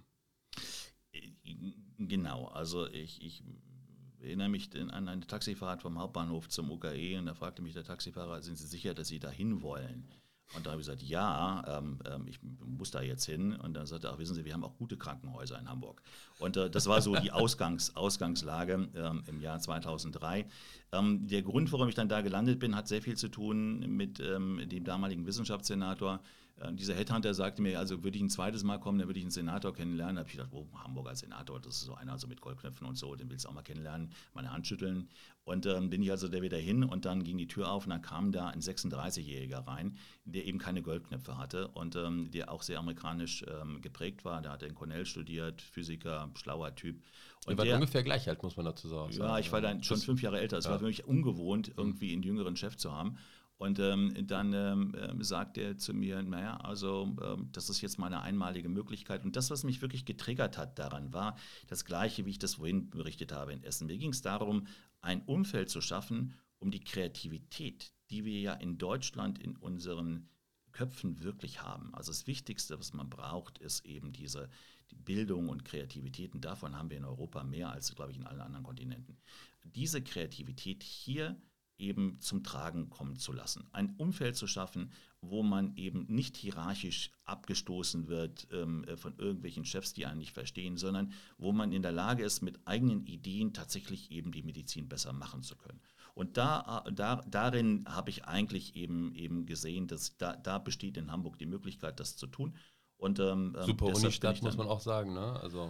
Genau, also ich, ich erinnere mich an eine Taxifahrt vom Hauptbahnhof zum U K E und da fragte mich der Taxifahrer, sind Sie sicher, dass Sie da hin wollen? Und da habe ich gesagt, ja, ähm, ich muss da jetzt hin. Und dann sagte er, ach, wissen Sie, wir haben auch gute Krankenhäuser in Hamburg. Und äh, das war so die Ausgangs, Ausgangslage ähm, im Jahr zweitausenddrei. Ähm, der Grund, warum ich dann da gelandet bin, hat sehr viel zu tun mit ähm, dem damaligen Wissenschaftssenator. Äh, dieser Headhunter sagte mir, also würde ich ein zweites Mal kommen, dann würde ich einen Senator kennenlernen. Da habe ich gedacht, oh, Hamburger Senator, das ist so einer so mit Goldknöpfen und so, den willst du auch mal kennenlernen, meine Hand schütteln. Und ähm, bin ich also da wieder hin und dann ging die Tür auf und dann kam da ein sechsunddreißigjähriger rein, der eben keine Goldknöpfe hatte und ähm, der auch sehr amerikanisch ähm, geprägt war. Der hat in Cornell studiert, Physiker, schlauer Typ. Und Ihr wart der, ungefähr gleich alt, muss man dazu sagen. Ja, ich war dann schon fünf Jahre älter. Es ja. war für mich ungewohnt, irgendwie einen jüngeren Chef zu haben. Und ähm, dann ähm, sagt er zu mir, naja, also ähm, das ist jetzt mal eine einmalige Möglichkeit. Und das, was mich wirklich getriggert hat daran, war das Gleiche, wie ich das vorhin berichtet habe in Essen. Mir ging es darum, ein Umfeld zu schaffen, um die Kreativität, die wir ja in Deutschland in unseren Köpfen wirklich haben. Also das Wichtigste, was man braucht, ist eben diese die Bildung und Kreativität. Und davon haben wir in Europa mehr als, glaube ich, in allen anderen Kontinenten. Diese Kreativität hier eben zum Tragen kommen zu lassen. Ein Umfeld zu schaffen, wo man eben nicht hierarchisch abgestoßen wird ähm, von irgendwelchen Chefs, die einen nicht verstehen, sondern wo man in der Lage ist, mit eigenen Ideen tatsächlich eben die Medizin besser machen zu können. Und da, da, darin habe ich eigentlich eben, eben gesehen, dass da, da besteht in Hamburg die Möglichkeit, das zu tun. Und, ähm, Super Unistadt, muss man auch sagen, ne? Also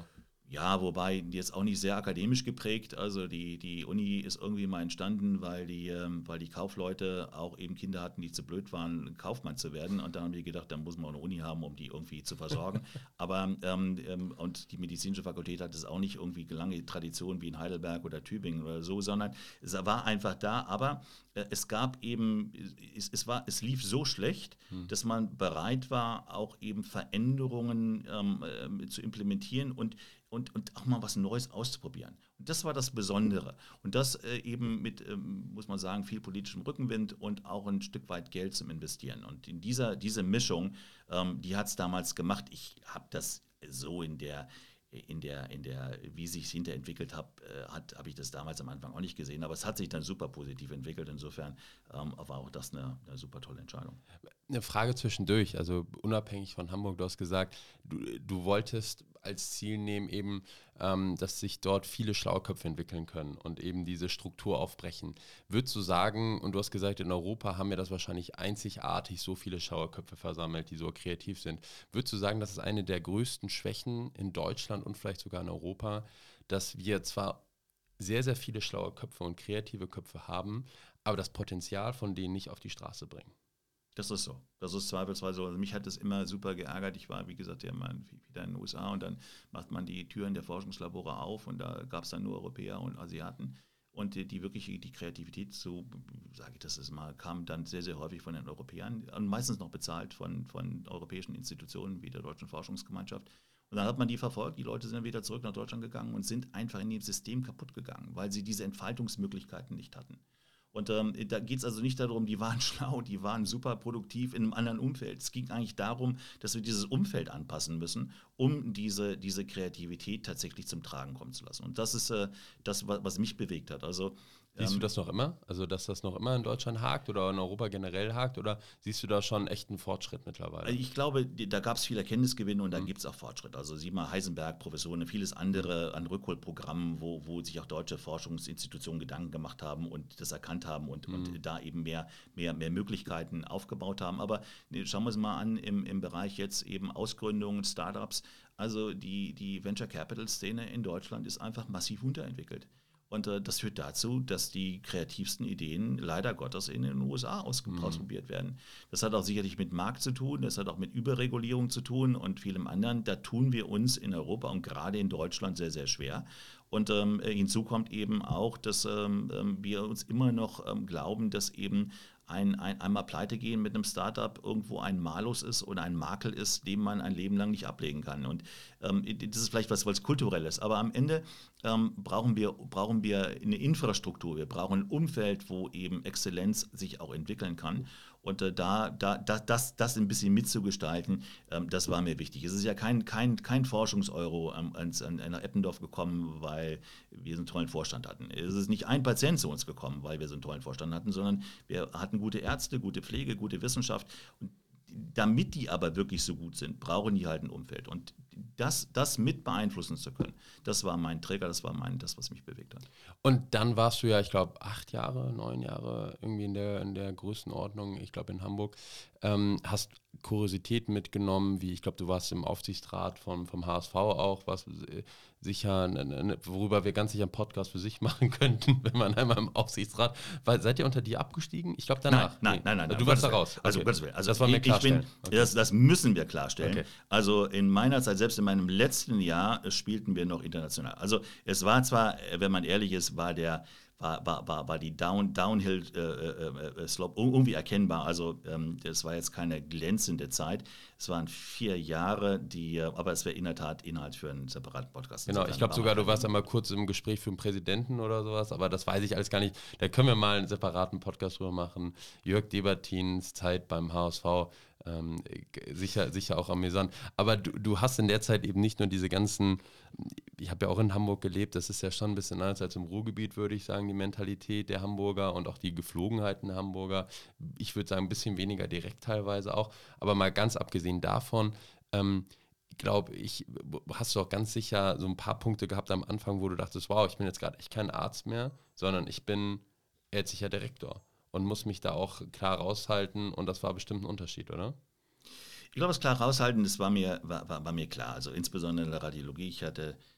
Ja, wobei jetzt auch nicht sehr akademisch geprägt. Also die, die Uni ist irgendwie mal entstanden, weil die, ähm, weil die Kaufleute auch eben Kinder hatten, die zu blöd waren, Kaufmann zu werden. Und dann haben die gedacht, dann muss man eine Uni haben, um die irgendwie zu versorgen. Aber ähm, ähm, und die medizinische Fakultät hat es auch nicht irgendwie lange Tradition wie in Heidelberg oder Tübingen oder so, sondern es war einfach da. Aber äh, es gab eben, es, es, war, es lief so schlecht, hm. dass man bereit war, auch eben Veränderungen ähm, äh, zu implementieren und Und, und auch mal was Neues auszuprobieren. Und das war das Besondere. Und das äh, eben mit, ähm, muss man sagen, viel politischem Rückenwind und auch ein Stück weit Geld zum Investieren. Und in dieser diese Mischung, ähm, die hat es damals gemacht. Ich habe das so in der, in der, in der, wie sich es hinterentwickelt habe, äh, habe ich das damals am Anfang auch nicht gesehen. Aber es hat sich dann super positiv entwickelt. Insofern ähm, war auch das eine, eine super tolle Entscheidung. Eine Frage zwischendurch, also unabhängig von Hamburg, du hast gesagt, du, du wolltest als Ziel nehmen eben, ähm, dass sich dort viele schlaue Köpfe entwickeln können und eben diese Struktur aufbrechen. Würdest du sagen, und du hast gesagt, in Europa haben wir das wahrscheinlich einzigartig so viele schlaue Köpfe versammelt, die so kreativ sind. Würdest du sagen, das ist eine der größten Schwächen in Deutschland und vielleicht sogar in Europa, dass wir zwar sehr, sehr viele schlaue Köpfe und kreative Köpfe haben, aber das Potenzial von denen nicht auf die Straße bringen? Das ist so. Das ist zweifelsweise so. Also mich hat das immer super geärgert. Ich war, wie gesagt, ja mal wieder in den U S A und dann macht man die Türen der Forschungslabore auf und da gab es dann nur Europäer und Asiaten. Und die, die wirklich die Kreativität, so sage ich das mal, kam dann sehr, sehr häufig von den Europäern und meistens noch bezahlt von, von europäischen Institutionen wie der Deutschen Forschungsgemeinschaft. Und dann hat man die verfolgt, die Leute sind dann wieder zurück nach Deutschland gegangen und sind einfach in dem System kaputt gegangen, weil sie diese Entfaltungsmöglichkeiten nicht hatten. Und ähm, da geht es also nicht darum, die waren schlau, die waren super produktiv in einem anderen Umfeld. Es ging eigentlich darum, dass wir dieses Umfeld anpassen müssen, um diese, diese Kreativität tatsächlich zum Tragen kommen zu lassen. Und das ist äh, das, was mich bewegt hat. Also Siehst du das noch immer? Also, dass das noch immer in Deutschland hakt oder in Europa generell hakt? Oder siehst du da schon echt einen Fortschritt mittlerweile? Ich glaube, da gab es viel Erkenntnisgewinne und da mhm. gibt es auch Fortschritt. Also sieh mal Heisenberg, Professoren, vieles andere an Rückholprogrammen, wo, wo sich auch deutsche Forschungsinstitutionen Gedanken gemacht haben und das erkannt haben und, mhm. und da eben mehr, mehr, mehr Möglichkeiten aufgebaut haben. Aber nee, schauen wir es mal an, im, im Bereich jetzt eben Ausgründungen, Startups. Also die, die Venture Capital Szene in Deutschland ist einfach massiv unterentwickelt. Und äh, das führt dazu, dass die kreativsten Ideen leider Gottes in den U S A aus- mhm. ausprobiert werden. Das hat auch sicherlich mit Markt zu tun, das hat auch mit Überregulierung zu tun und vielem anderen. Da tun wir uns in Europa und gerade in Deutschland sehr, sehr schwer. Und ähm, hinzu kommt eben auch, dass ähm, wir uns immer noch ähm, glauben, dass eben ein, ein einmal pleite gehen mit einem Startup irgendwo ein Malus ist oder ein Makel ist, den man ein Leben lang nicht ablegen kann. Und ähm, das ist vielleicht was, was kulturelles, aber am Ende ähm, brauchen wir, brauchen wir eine Infrastruktur, wir brauchen ein Umfeld, wo eben Exzellenz sich auch entwickeln kann. Und äh, da, da, da, das, das ein bisschen mitzugestalten, ähm, das war mir wichtig. Es ist ja kein, kein, kein Forschungseuro ähm, ans, an, nach Eppendorf gekommen, weil wir so einen tollen Vorstand hatten. Es ist nicht ein Patient zu uns gekommen, weil wir so einen tollen Vorstand hatten, sondern wir hatten gute Ärzte, gute Pflege, gute Wissenschaft. Und damit die aber wirklich so gut sind, brauchen die halt ein Umfeld. Und das, das mit beeinflussen zu können, das war mein Trigger, das war mein, das, was mich bewegt hat. Und dann warst du ja, ich glaube, acht Jahre, neun Jahre irgendwie in der, in der Größenordnung, ich glaube in Hamburg, ähm, hast Kuriositäten mitgenommen, wie ich glaube, du warst im Aufsichtsrat vom, vom H S V auch, was sicher, ne, ne, worüber wir ganz sicher einen Podcast für sich machen könnten, wenn man einmal im Aufsichtsrat, weil seid ihr unter die abgestiegen? Ich glaube danach. Nein, nein, nein, nein. Du nein, warst da raus. Also, okay. also das war mir klarstellen. Okay. Das, das müssen wir klarstellen. Okay. Also in meiner Zeit, selbst in meinem letzten Jahr, spielten wir noch international. Also es war zwar, wenn man ehrlich ist, war der War, war, war, war die Down, Downhill-Slope äh, äh, irgendwie erkennbar. Also ähm, das war jetzt keine glänzende Zeit. Es waren vier Jahre, die, aber es wäre in der Tat Inhalt für einen separaten Podcast. Genau, ich glaube sogar, du warst einmal kurz im Gespräch für einen Präsidenten oder sowas, aber das weiß ich alles gar nicht. Da können wir mal einen separaten Podcast drüber machen. Jörg Debertins Zeit beim H S V, ähm, sicher, sicher auch amüsant. Aber du, du hast in der Zeit eben nicht nur diese ganzen, ich habe ja auch in Hamburg gelebt, das ist ja schon ein bisschen anders als im Ruhrgebiet, würde ich sagen, die Mentalität der Hamburger und auch die Geflogenheiten der Hamburger. Ich würde sagen, ein bisschen weniger direkt teilweise auch, aber mal ganz abgesehen davon, ähm, glaube ich, hast du auch ganz sicher so ein paar Punkte gehabt am Anfang, wo du dachtest, wow, ich bin jetzt gerade echt kein Arzt mehr, sondern ich bin ärztlicher Direktor und muss mich da auch klar raushalten und das war bestimmt ein Unterschied, oder? Ich glaube, das klar raushalten, das war mir, war, war, war mir klar. Also insbesondere in der Radiologie. Ich hatte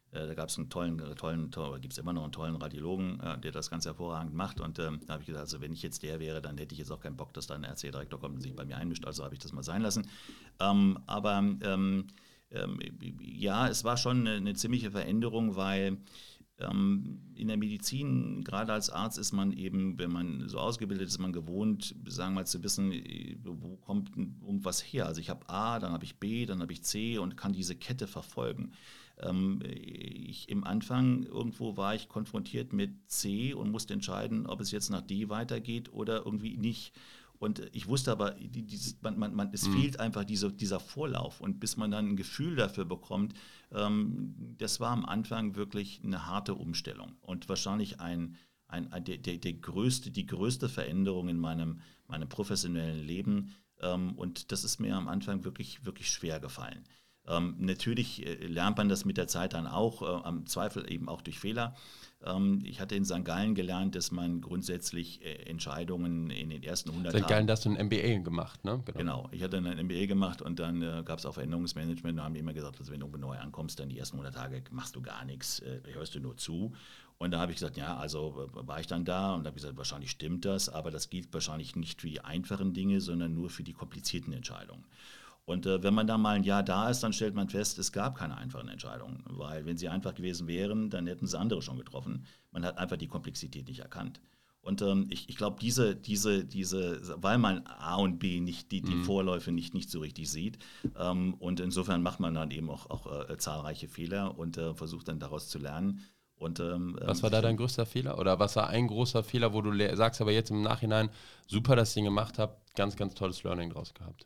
Äh, da gab es einen tollen, tollen, tollen gibt es immer noch einen tollen Radiologen, äh, der das ganz hervorragend macht. Und ähm, da habe ich gesagt, also wenn ich jetzt der wäre, dann hätte ich jetzt auch keinen Bock, dass da ein Ärztedirektor kommt und sich bei mir einmischt. Also habe ich das mal sein lassen. Ähm, aber ähm, ähm, ja, es war schon eine, eine ziemliche Veränderung, weil ähm, in der Medizin, gerade als Arzt, ist man eben, wenn man so ausgebildet ist, man gewohnt, sagen wir mal, zu wissen, wo kommt irgendwas her. Also ich habe A, dann habe ich B, dann habe ich C und kann diese Kette verfolgen. Ähm, ich, im Anfang irgendwo war ich konfrontiert mit C und musste entscheiden, ob es jetzt nach D weitergeht oder irgendwie nicht. Und ich wusste aber, dieses, man, man, man, es mhm. fehlt einfach diese, dieser Vorlauf. Und bis man dann ein Gefühl dafür bekommt, ähm, das war am Anfang wirklich eine harte Umstellung. Und wahrscheinlich ein, ein, ein, der, der, der größte, die größte Veränderung in meinem, meinem professionellen Leben. Ähm, und das ist mir am Anfang wirklich, wirklich schwer gefallen. Ähm, natürlich äh, lernt man das mit der Zeit dann auch, äh, am Zweifel eben auch durch Fehler. Ähm, ich hatte in Sankt Gallen gelernt, dass man grundsätzlich äh, Entscheidungen in den ersten hundert Tagen... Sankt Gallen, da hast du ein M B A gemacht, ne? Genau, genau, ich hatte ein M B A gemacht und dann äh, gab es auch Veränderungsmanagement. Da haben die immer gesagt, dass wenn du neu ankommst, dann die ersten hundert Tage machst du gar nichts, äh, hörst du nur zu. Und da habe ich gesagt, ja, also äh, war ich dann da und habe gesagt, wahrscheinlich stimmt das, aber das gilt wahrscheinlich nicht für die einfachen Dinge, sondern nur für die komplizierten Entscheidungen. Und äh, wenn man dann mal ein Jahr da ist, dann stellt man fest, es gab keine einfachen Entscheidungen, weil wenn sie einfach gewesen wären, dann hätten sie andere schon getroffen. Man hat einfach die Komplexität nicht erkannt. Und ähm, ich, ich glaube, diese, diese, diese, weil man A und B nicht, die, die mhm. Vorläufe nicht, nicht so richtig sieht. Ähm, und insofern macht man dann eben auch, auch äh, zahlreiche Fehler und äh, versucht dann daraus zu lernen. Und, ähm, was war da dein größter Fehler? Oder was war ein großer Fehler, wo du le- sagst, aber jetzt im Nachhinein, super, dass ich den gemacht habe, ganz, ganz tolles Learning draus gehabt?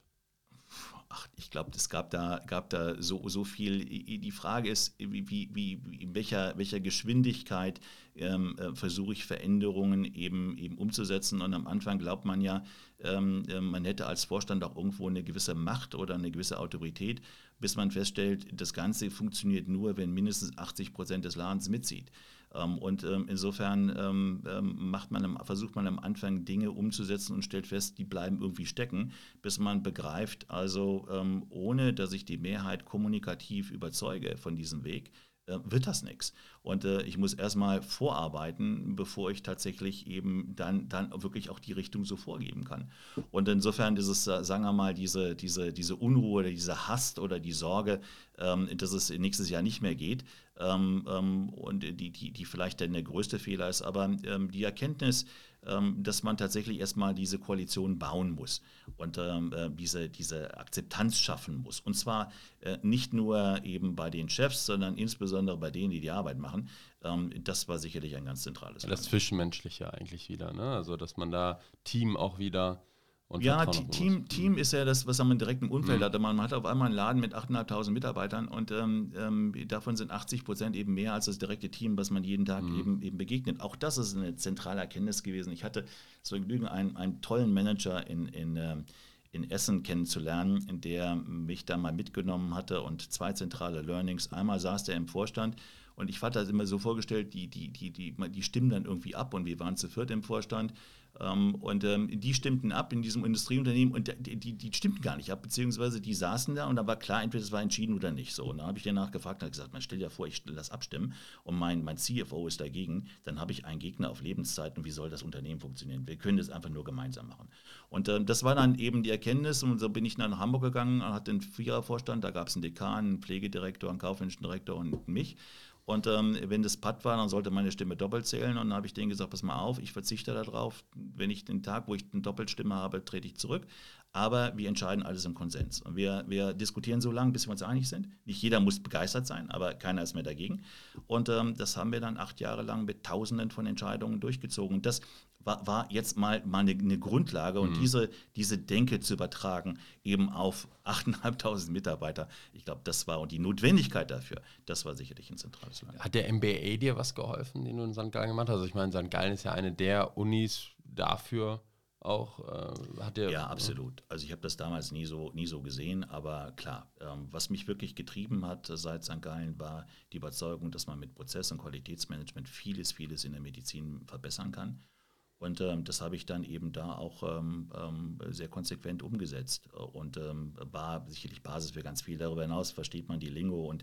Ach, ich glaube, es gab da, gab da so, so viel. Die Frage ist, wie, wie, wie, in welcher, welcher Geschwindigkeit ähm, äh, versuche ich Veränderungen eben, eben umzusetzen. Und am Anfang glaubt man ja, ähm, man hätte als Vorstand auch irgendwo eine gewisse Macht oder eine gewisse Autorität, bis man feststellt, das Ganze funktioniert nur, wenn mindestens achtzig Prozent des Ladens mitzieht. Und insofern macht man, versucht man am Anfang Dinge umzusetzen und stellt fest, die bleiben irgendwie stecken, bis man begreift, also ohne dass ich die Mehrheit kommunikativ überzeuge von diesem Weg, wird das nichts. Und äh, ich muss erstmal vorarbeiten, bevor ich tatsächlich eben dann, dann wirklich auch die Richtung so vorgeben kann. Und insofern ist es, sagen wir mal, diese, diese, diese Unruhe oder diese Hast oder die Sorge, ähm, dass es nächstes Jahr nicht mehr geht, ähm, ähm, und die, die, die vielleicht dann der größte Fehler ist, aber ähm, die Erkenntnis, ähm, dass man tatsächlich erstmal diese Koalition bauen muss und ähm, äh, diese, diese Akzeptanz schaffen muss. Und zwar äh, nicht nur eben bei den Chefs, sondern insbesondere bei denen, die die Arbeit machen. Ähm, das war sicherlich ein ganz zentrales Thema. Das Zwischenmenschliche eigentlich wieder, ne? Also dass man da Team auch wieder... Und ja, Team, Team ist ja das, was man direkt im Umfeld mhm. hat. Man hat auf einmal einen Laden mit achttausendfünfhundert Mitarbeitern und ähm, ähm, davon sind achtzig Prozent eben mehr als das direkte Team, was man jeden Tag mhm. eben, eben begegnet. Auch das ist eine zentrale Erkenntnis gewesen. Ich hatte das Vergnügen, einen, einen tollen Manager in, in, ähm, in Essen kennenzulernen, in der mich da mal mitgenommen hatte und zwei zentrale Learnings. Einmal saß der im Vorstand und ich hatte das immer so vorgestellt, die, die, die, die, die stimmen dann irgendwie ab und wir waren zu viert im Vorstand. Um, und ähm, die stimmten ab in diesem Industrieunternehmen und die, die, die stimmten gar nicht ab, beziehungsweise die saßen da und da war klar, entweder es war entschieden oder nicht. So, und dann habe ich danach gefragt und gesagt, man stell dir vor, ich lasse abstimmen und mein, mein C F O ist dagegen, dann habe ich einen Gegner auf Lebenszeit und wie soll das Unternehmen funktionieren? Wir können das einfach nur gemeinsam machen. Und ähm, das war dann eben die Erkenntnis und so bin ich dann nach Hamburg gegangen, hatte einen Vierervorstand, da gab es einen Dekan, einen Pflegedirektor, einen kaufmännischen Direktor und mich. Und ähm, wenn das Patt war, dann sollte meine Stimme doppelt zählen. Und dann habe ich denen gesagt, pass mal auf, ich verzichte darauf. Wenn ich den Tag, wo ich eine Doppelstimme habe, trete ich zurück. Aber wir entscheiden alles im Konsens. Und wir, wir diskutieren so lange, bis wir uns einig sind. Nicht jeder muss begeistert sein, aber keiner ist mehr dagegen. Und ähm, das haben wir dann acht Jahre lang mit Tausenden von Entscheidungen durchgezogen. Und das war, war jetzt mal, mal eine, eine Grundlage. Und mhm. diese, diese Denke zu übertragen, eben auf achttausendfünfhundert Mitarbeiter, ich glaube, das war, und die Notwendigkeit dafür, das war sicherlich ein zentrales Land. Hat der M B A dir was geholfen, den du in Sankt Gallen gemacht hast? Also ich meine, Sankt Gallen ist ja eine der Unis dafür auch. Äh, hat der, ja, absolut. Also ich habe das damals nie so, nie so gesehen, aber klar, ähm, was mich wirklich getrieben hat seit Sankt Gallen war die Überzeugung, dass man mit Prozess- und Qualitätsmanagement vieles, vieles in der Medizin verbessern kann. Und ähm, das habe ich dann eben da auch ähm, ähm, sehr konsequent umgesetzt und ähm, war sicherlich Basis für ganz viel. Darüber hinaus versteht man die Lingo und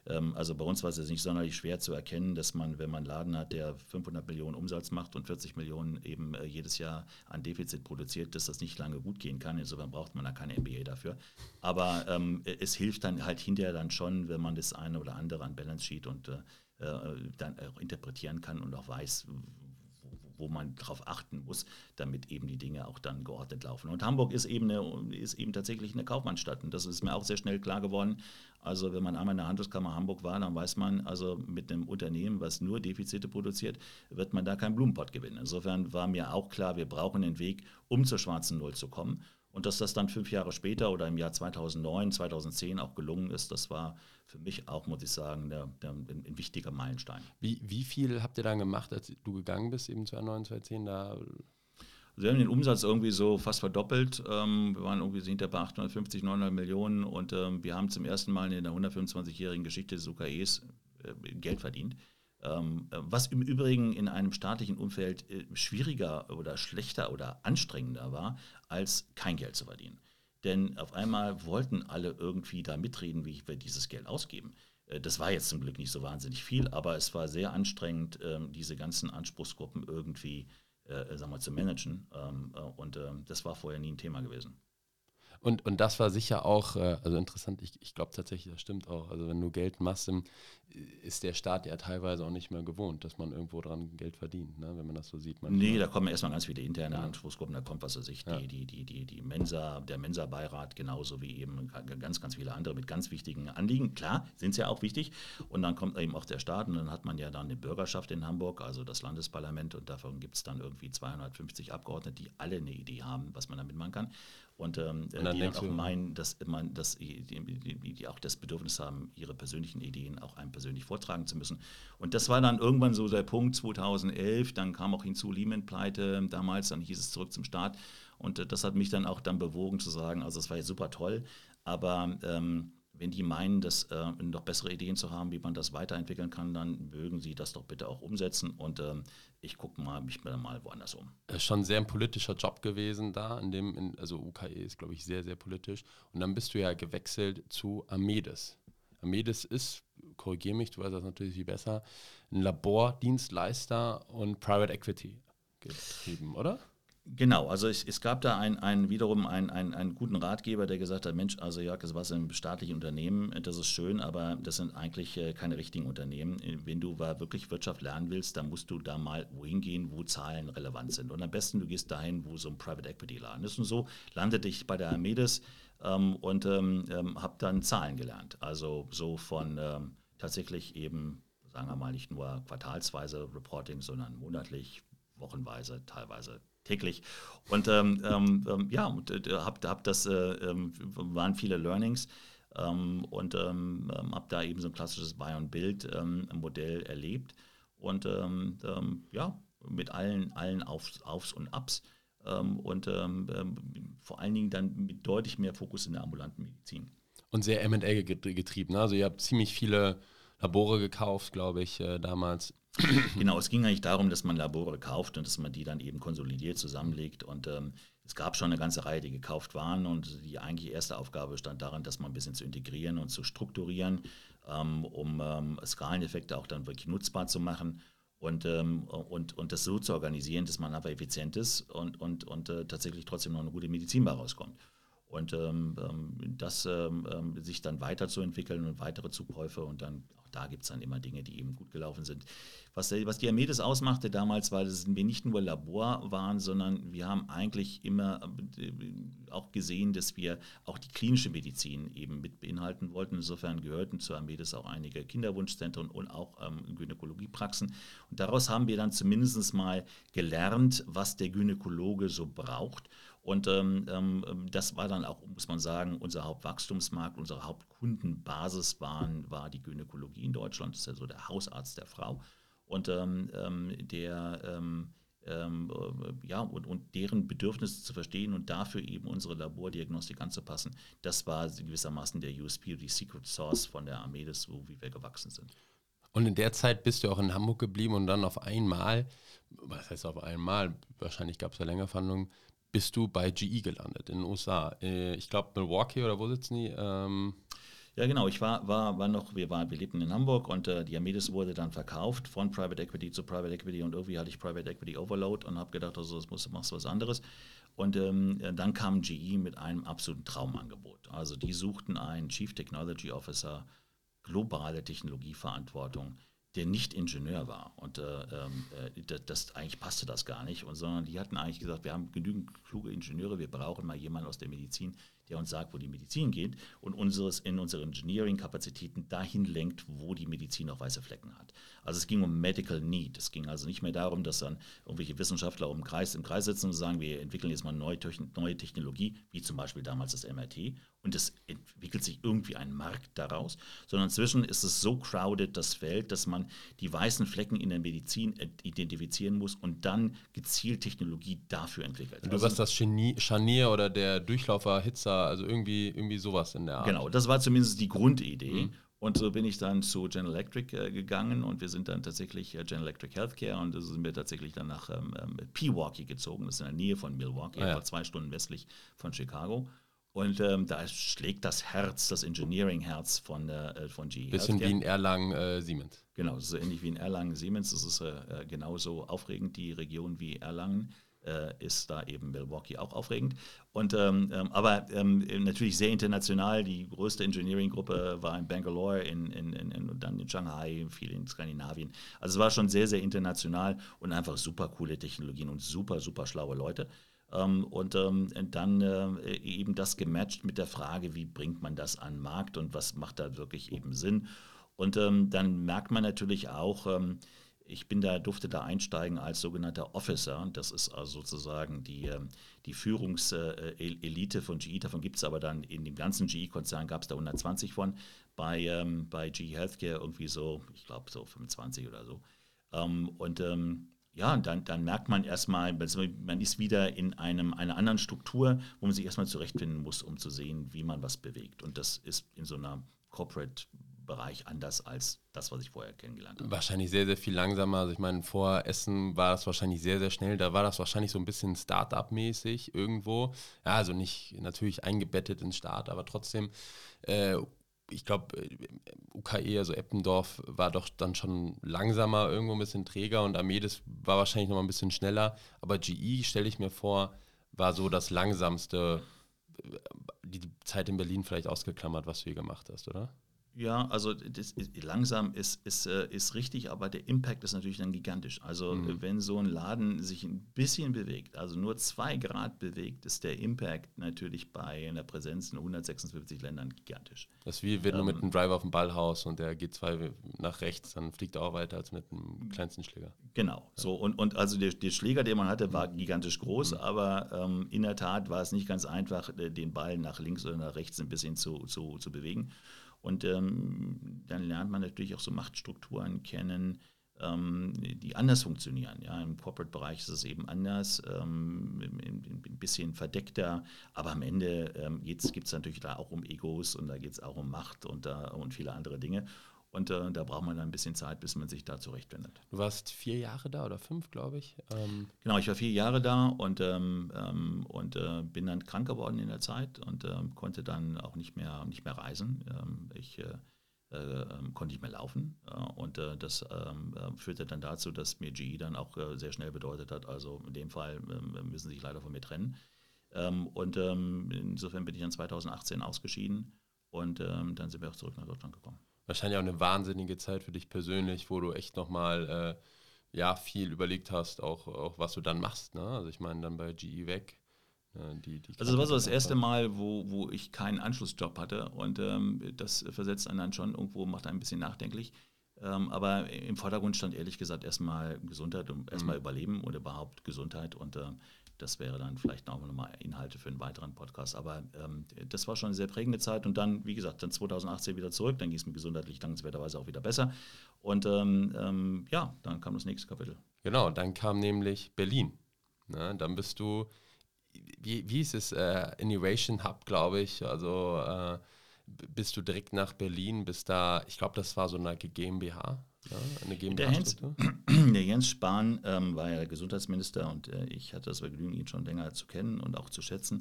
Ähm, also bei uns war es jetzt nicht sonderlich schwer zu erkennen, dass man, wenn man einen Laden hat, der fünfhundert Millionen Umsatz macht und vierzig Millionen eben äh, jedes Jahr an Defizit produziert, dass das nicht lange gut gehen kann. Insofern braucht man da keine M B A dafür. Aber ähm, es hilft dann halt hinterher dann schon, wenn man das eine oder andere an Balance Sheet und äh, dann auch interpretieren kann und auch weiß, wo man darauf achten muss, damit eben die Dinge auch dann geordnet laufen. Und Hamburg ist eben, eine, ist eben tatsächlich eine Kaufmannsstadt und das ist mir auch sehr schnell klar geworden. Also wenn man einmal in der Handelskammer Hamburg war, dann weiß man, also mit einem Unternehmen, was nur Defizite produziert, wird man da keinen Blumenpott gewinnen. Insofern war mir auch klar, wir brauchen einen Weg, um zur schwarzen Null zu kommen. Und dass das dann fünf Jahre später oder im Jahr zweitausendneun, zweitausendzehn auch gelungen ist, das war für mich auch, muss ich sagen, der, der, ein, ein wichtiger Meilenstein. Wie, wie viel habt ihr dann gemacht, als du gegangen bist, eben zweitausendneun, zweitausendzehn? Da Also wir haben den Umsatz irgendwie so fast verdoppelt. Ähm, wir waren irgendwie hinter bei achthundertfünfzig, neunhundert Millionen und ähm, wir haben zum ersten Mal in der hundertfünfundzwanzigjährigen Geschichte des U K Es äh, Geld verdient. Ähm, was im Übrigen in einem staatlichen Umfeld äh, schwieriger oder schlechter oder anstrengender war, als kein Geld zu verdienen. Denn auf einmal wollten alle irgendwie da mitreden, wie wir dieses Geld ausgeben. Äh, das war jetzt zum Glück nicht so wahnsinnig viel, aber es war sehr anstrengend, äh, diese ganzen Anspruchsgruppen irgendwie äh, sagen wir, zu managen. Ähm, äh, und äh, das war vorher nie ein Thema gewesen. Und, und das war sicher auch, äh, also interessant, ich, ich glaube tatsächlich, das stimmt auch. Also wenn du Geld machst, im, ist der Staat ja teilweise auch nicht mehr gewohnt, dass man irgendwo dran Geld verdient, ne? Wenn man das so sieht. Manchmal. Nee, da kommen erstmal ganz viele interne ja. Anspruchsgruppen, da kommt, was weiß ich, ja. die, die, die, die, die Mensa, der Mensa-Beirat, genauso wie eben ganz, ganz viele andere mit ganz wichtigen Anliegen. Klar, sind es ja auch wichtig. Und dann kommt eben auch der Staat und dann hat man ja dann die Bürgerschaft in Hamburg, also das Landesparlament und davon gibt es dann irgendwie zweihundertfünfzig Abgeordnete, die alle eine Idee haben, was man damit machen kann. Und, ähm, und dann die dann auch du, meinen, dass man dass die, die, die auch das Bedürfnis haben, ihre persönlichen Ideen auch einem persönlich vortragen zu müssen. Und das war dann irgendwann so der Punkt zweitausendelf, dann kam auch hinzu Lehman-Pleite damals, dann hieß es zurück zum Staat. Und äh, das hat mich dann auch dann bewogen zu sagen, also es war jetzt super toll, aber ähm, wenn die meinen, dass äh, noch bessere Ideen zu haben, wie man das weiterentwickeln kann, dann mögen sie das doch bitte auch umsetzen. Und ähm, ich gucke mal, mich mal woanders um. Das ist schon sehr ein politischer Job gewesen da, in dem, in, also U K E ist, glaube ich, sehr, sehr politisch. Und dann bist du ja gewechselt zu Amedes. Amedes ist, korrigiere mich, du weißt das natürlich viel besser, ein Labordienstleister und Private Equity getrieben, oder? Genau, also es, es gab da ein, ein, wiederum einen, einen, einen guten Ratgeber, der gesagt hat, Mensch, also Jörg, das war ein staatliches Unternehmen, das ist schön, aber das sind eigentlich äh, keine richtigen Unternehmen. Wenn du wirklich Wirtschaft lernen willst, dann musst du da mal wohin gehen, wo Zahlen relevant sind. Und am besten, du gehst dahin, wo so ein Private Equity Laden ist. Und so landete ich bei der Amedes ähm, und ähm, ähm, habe dann Zahlen gelernt. Also so von ähm, tatsächlich eben, sagen wir mal, nicht nur quartalsweise Reporting, sondern monatlich, wochenweise, teilweise täglich. Und ähm, ähm, ja, und, äh, hab, hab das, äh, waren viele Learnings ähm, und ähm, habe da eben so ein klassisches Buy-and-Build-Modell ähm, erlebt. Und ähm, ähm, ja, mit allen, allen Aufs, Aufs und Ups ähm, und ähm, vor allen Dingen dann mit deutlich mehr Fokus in der ambulanten Medizin. Und sehr M and A getrieben. Ne? Also ihr habt ziemlich viele Labore gekauft, glaube ich, äh, damals. Genau, es ging eigentlich darum, dass man Labore kauft und dass man die dann eben konsolidiert zusammenlegt. Und ähm, es gab schon eine ganze Reihe, die gekauft waren. Und die eigentlich erste Aufgabe bestand darin, das mal ein bisschen zu integrieren und zu strukturieren, ähm, um ähm, Skaleneffekte auch dann wirklich nutzbar zu machen. Und, ähm, und, und das so zu organisieren, dass man aber effizient ist und, und, und äh, tatsächlich trotzdem noch eine gute Medizin bei rauskommt. Und ähm, das ähm, sich dann weiterzuentwickeln und weitere Zukäufe und dann auch da gibt es dann immer Dinge, die eben gut gelaufen sind. Was, was die Amedes ausmachte damals, war, dass wir nicht nur Labor waren, sondern wir haben eigentlich immer auch gesehen, dass wir auch die klinische Medizin eben mit beinhalten wollten. Insofern gehörten zu Amedes auch einige Kinderwunschzentren und auch ähm, Gynäkologiepraxen. Und daraus haben wir dann zumindest mal gelernt, was der Gynäkologe so braucht. Und ähm, ähm, das war dann auch, muss man sagen, unser Hauptwachstumsmarkt, unsere Hauptkundenbasis waren, war die Gynäkologie in Deutschland. Das ist ja so der Hausarzt der Frau. Und ähm, der ähm, ähm, ja, und, und deren Bedürfnisse zu verstehen und dafür eben unsere Labordiagnostik anzupassen, das war gewissermaßen der U S P, die Secret Sauce von der Amedes, so wie wir gewachsen sind. Und in der Zeit bist du auch in Hamburg geblieben und dann auf einmal, was heißt auf einmal, wahrscheinlich gab es ja länger Verhandlungen, bist du bei G E gelandet in den U S A. Ich glaube Milwaukee oder wo sitzen die? Ähm Ja, genau. Ich war, war, war noch, wir, waren, wir lebten in Hamburg und äh, die Amedes wurde dann verkauft von Private Equity zu Private Equity und irgendwie hatte ich Private Equity Overload und habe gedacht, also das musst, machst du was anderes. Und ähm, dann kam G E mit einem absoluten Traumangebot. Also die suchten einen Chief Technology Officer, globale Technologieverantwortung, der nicht Ingenieur war. Und äh, äh, das, das eigentlich passte das gar nicht. Und, sondern die hatten eigentlich gesagt, wir haben genügend kluge Ingenieure, wir brauchen mal jemanden aus der Medizin, der uns sagt, wo die Medizin geht und unseres in unsere Engineering-Kapazitäten dahin lenkt, wo die Medizin auch weiße Flecken hat. Also es ging um Medical Need. Es ging also nicht mehr darum, dass dann irgendwelche Wissenschaftler im Kreis, im Kreis sitzen und sagen, wir entwickeln jetzt mal neue, neue Technologie, wie zum Beispiel damals das M R T, und es entwickelt sich irgendwie ein Markt daraus, sondern inzwischen ist es so crowded, das Feld, dass man die weißen Flecken in der Medizin identifizieren muss und dann gezielt Technologie dafür entwickelt. Du also, warst das Genie, Scharnier oder der Durchlaufer-Hitzer, also irgendwie, irgendwie sowas in der Art. Genau, das war zumindest die Grundidee. Mhm. Und so bin ich dann zu General Electric äh, gegangen und wir sind dann tatsächlich äh, General Electric Healthcare und da sind wir tatsächlich dann nach ähm, Pewaukee gezogen, das ist in der Nähe von Milwaukee, ah, ja. etwa zwei Stunden westlich von Chicago. Und ähm, da schlägt das Herz, das Engineering-Herz von, äh, von G E Bisschen Healthcare. wie in Erlangen äh, Siemens. Genau, so ähnlich wie in Erlangen Siemens. Das ist äh, genauso aufregend, die Region wie Erlangen. Äh, ist da eben Milwaukee auch aufregend. Und, ähm, ähm, aber ähm, natürlich sehr international. Die größte Engineering-Gruppe war in Bangalore in, in, in, in, und dann in Shanghai, viel in Skandinavien. Also es war schon sehr, sehr international und einfach super coole Technologien und super, super schlaue Leute. Ähm, und ähm, dann äh, eben das gematcht mit der Frage, wie bringt man das an den Markt und was macht da wirklich eben Sinn. Und ähm, dann merkt man natürlich auch, ähm, ich bin da, durfte da einsteigen als sogenannter Officer. Das ist also sozusagen die, die Führungselite von G E. Davon gibt es aber dann in dem ganzen G E-Konzern gab es da hundertzwanzig von. Bei, ähm, bei G E Healthcare irgendwie so, ich glaube so fünfundzwanzig oder so. Ähm, und ähm, ja, dann, dann merkt man erstmal, man ist wieder in einem, einer anderen Struktur, wo man sich erstmal zurechtfinden muss, um zu sehen, wie man was bewegt. Und das ist in so einer Corporate Bereich anders als das, was ich vorher kennengelernt habe. Wahrscheinlich sehr, sehr viel langsamer. Also ich meine, vor Essen war das wahrscheinlich sehr, sehr schnell. Da war das wahrscheinlich so ein bisschen Start-up-mäßig irgendwo. Ja, also nicht natürlich eingebettet ins Start, aber trotzdem, äh, ich glaube, U K E, also Eppendorf, war doch dann schon langsamer, irgendwo ein bisschen träger und Amedes war wahrscheinlich noch mal ein bisschen schneller. Aber G E, stelle ich mir vor, war so das langsamste, die Zeit in Berlin vielleicht ausgeklammert, was du hier gemacht hast, oder? Ja, also das ist, langsam ist, ist, ist richtig, aber der Impact ist natürlich dann gigantisch. Also mhm. wenn so ein Laden sich ein bisschen bewegt, also nur zwei Grad bewegt, ist der Impact natürlich bei einer Präsenz in hundertsechsundfünfzig Ländern gigantisch. Das ist wie wenn ähm, du mit einem Driver auf dem Ball haust und der geht zwei nach rechts, dann fliegt er auch weiter als mit einem kleinsten Schläger. Genau, ja. so und, und also der, der Schläger, den man hatte, war gigantisch groß, mhm. aber ähm, in der Tat war es nicht ganz einfach, den Ball nach links oder nach rechts ein bisschen zu, zu, zu bewegen. Und ähm, dann lernt man natürlich auch so Machtstrukturen kennen, ähm, die anders funktionieren. Ja, im Corporate-Bereich ist es eben anders, ähm, ein bisschen verdeckter, aber am Ende ähm, geht es natürlich da auch um Egos und da geht es auch um Macht und, uh, und viele andere Dinge. Und äh, da braucht man dann ein bisschen Zeit, bis man sich da zurechtfindet. Du warst vier Jahre da oder fünf, glaube ich. Ähm genau, ich war vier Jahre da und, ähm, ähm, und äh, bin dann krank geworden in der Zeit und äh, konnte dann auch nicht mehr, nicht mehr reisen. Ähm, ich äh, äh, konnte nicht mehr laufen äh, und äh, das äh, führte dann dazu, dass mir G E dann auch äh, sehr schnell bedeutet hat, also in dem Fall äh, müssen sie sich leider von mir trennen. Ähm, und ähm, insofern bin ich dann zweitausendachtzehn ausgeschieden und ähm, dann sind wir auch zurück nach Deutschland gekommen. Wahrscheinlich auch eine wahnsinnige Zeit für dich persönlich, wo du echt nochmal äh, ja, viel überlegt hast, auch, auch was du dann machst. Ne? Also ich meine, dann bei G E weg. Äh, die, die also das war so das erste Mal, wo, wo ich keinen Anschlussjob hatte und ähm, das versetzt einen dann schon irgendwo, macht einen ein bisschen nachdenklich. Ähm, aber im Vordergrund stand ehrlich gesagt erstmal Gesundheit und erstmal mhm. Überleben und überhaupt Gesundheit und äh, das wäre dann vielleicht auch nochmal Inhalte für einen weiteren Podcast. Aber ähm, das war schon eine sehr prägende Zeit. Und dann, wie gesagt, dann zweitausendachtzehn wieder zurück. Dann ging es mir gesundheitlich dankenswerterweise auch wieder besser. Und ähm, ähm, ja, dann kam das nächste Kapitel. Genau, dann kam nämlich Berlin. Na, dann bist du, wie, wie hieß es, äh, Innovation Hub, glaube ich. Also äh, bist du direkt nach Berlin, bist da, ich glaube, das war so eine GmbH. Ja, eine der, Jens, der Jens Spahn ähm, war ja Gesundheitsminister und äh, ich hatte das Vergnügen, ihn schon länger zu kennen und auch zu schätzen.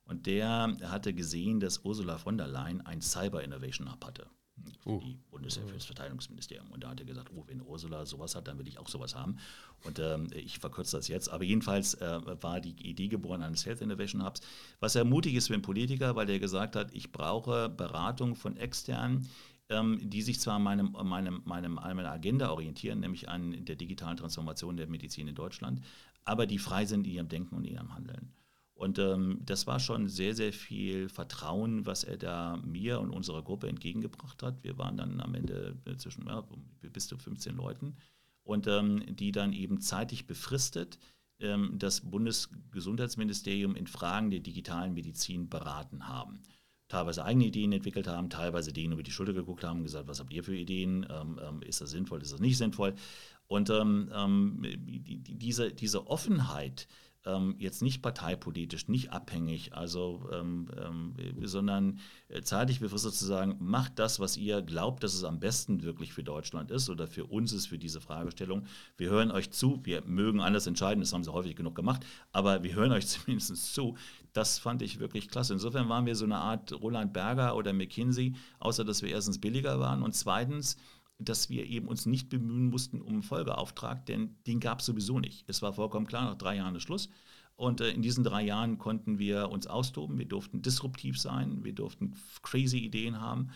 Und der hatte gesehen, dass Ursula von der Leyen ein Cyber Innovation Hub hatte. Uh. Die Bundeswehr für das Verteidigungsministerium. Und da hat er gesagt, oh, wenn Ursula sowas hat, dann will ich auch sowas haben. Und ähm, ich verkürze das jetzt. Aber jedenfalls äh, war die Idee geboren eines Health Innovation Hubs, was ja mutig ist für einen Politiker, weil der gesagt hat, ich brauche Beratung von Externen, ähm, die sich zwar an meinem, meinem, meinem, meiner Agenda orientieren, nämlich an der digitalen Transformation der Medizin in Deutschland, aber die frei sind in ihrem Denken und in ihrem Handeln. Und ähm, das war schon sehr, sehr viel Vertrauen, was er da mir und unserer Gruppe entgegengebracht hat. Wir waren dann am Ende zwischen ja, bis zu fünfzehn Leuten und ähm, die dann eben zeitig befristet ähm, das Bundesgesundheitsministerium in Fragen der digitalen Medizin beraten haben. Teilweise eigene Ideen entwickelt haben, teilweise denen über die Schulter geguckt haben und gesagt, was habt ihr für Ideen, ähm, ähm, ist das sinnvoll, ist das nicht sinnvoll? Und ähm, ähm, die, die, diese, diese Offenheit, Ähm, jetzt nicht parteipolitisch, nicht abhängig, also, ähm, ähm, sondern zeitlich befristet zu sagen, macht das, was ihr glaubt, dass es am besten wirklich für Deutschland ist oder für uns ist, für diese Fragestellung. Wir hören euch zu, wir mögen anders entscheiden, das haben sie häufig genug gemacht, aber wir hören euch zumindest zu. Das fand ich wirklich klasse. Insofern waren wir so eine Art Roland Berger oder McKinsey, außer dass wir erstens billiger waren und zweitens, dass wir eben uns nicht bemühen mussten um einen Folgeauftrag, denn den gab es sowieso nicht. Es war vollkommen klar, nach drei Jahren ist Schluss. Und äh, in diesen drei Jahren konnten wir uns austoben, wir durften disruptiv sein, wir durften crazy Ideen haben.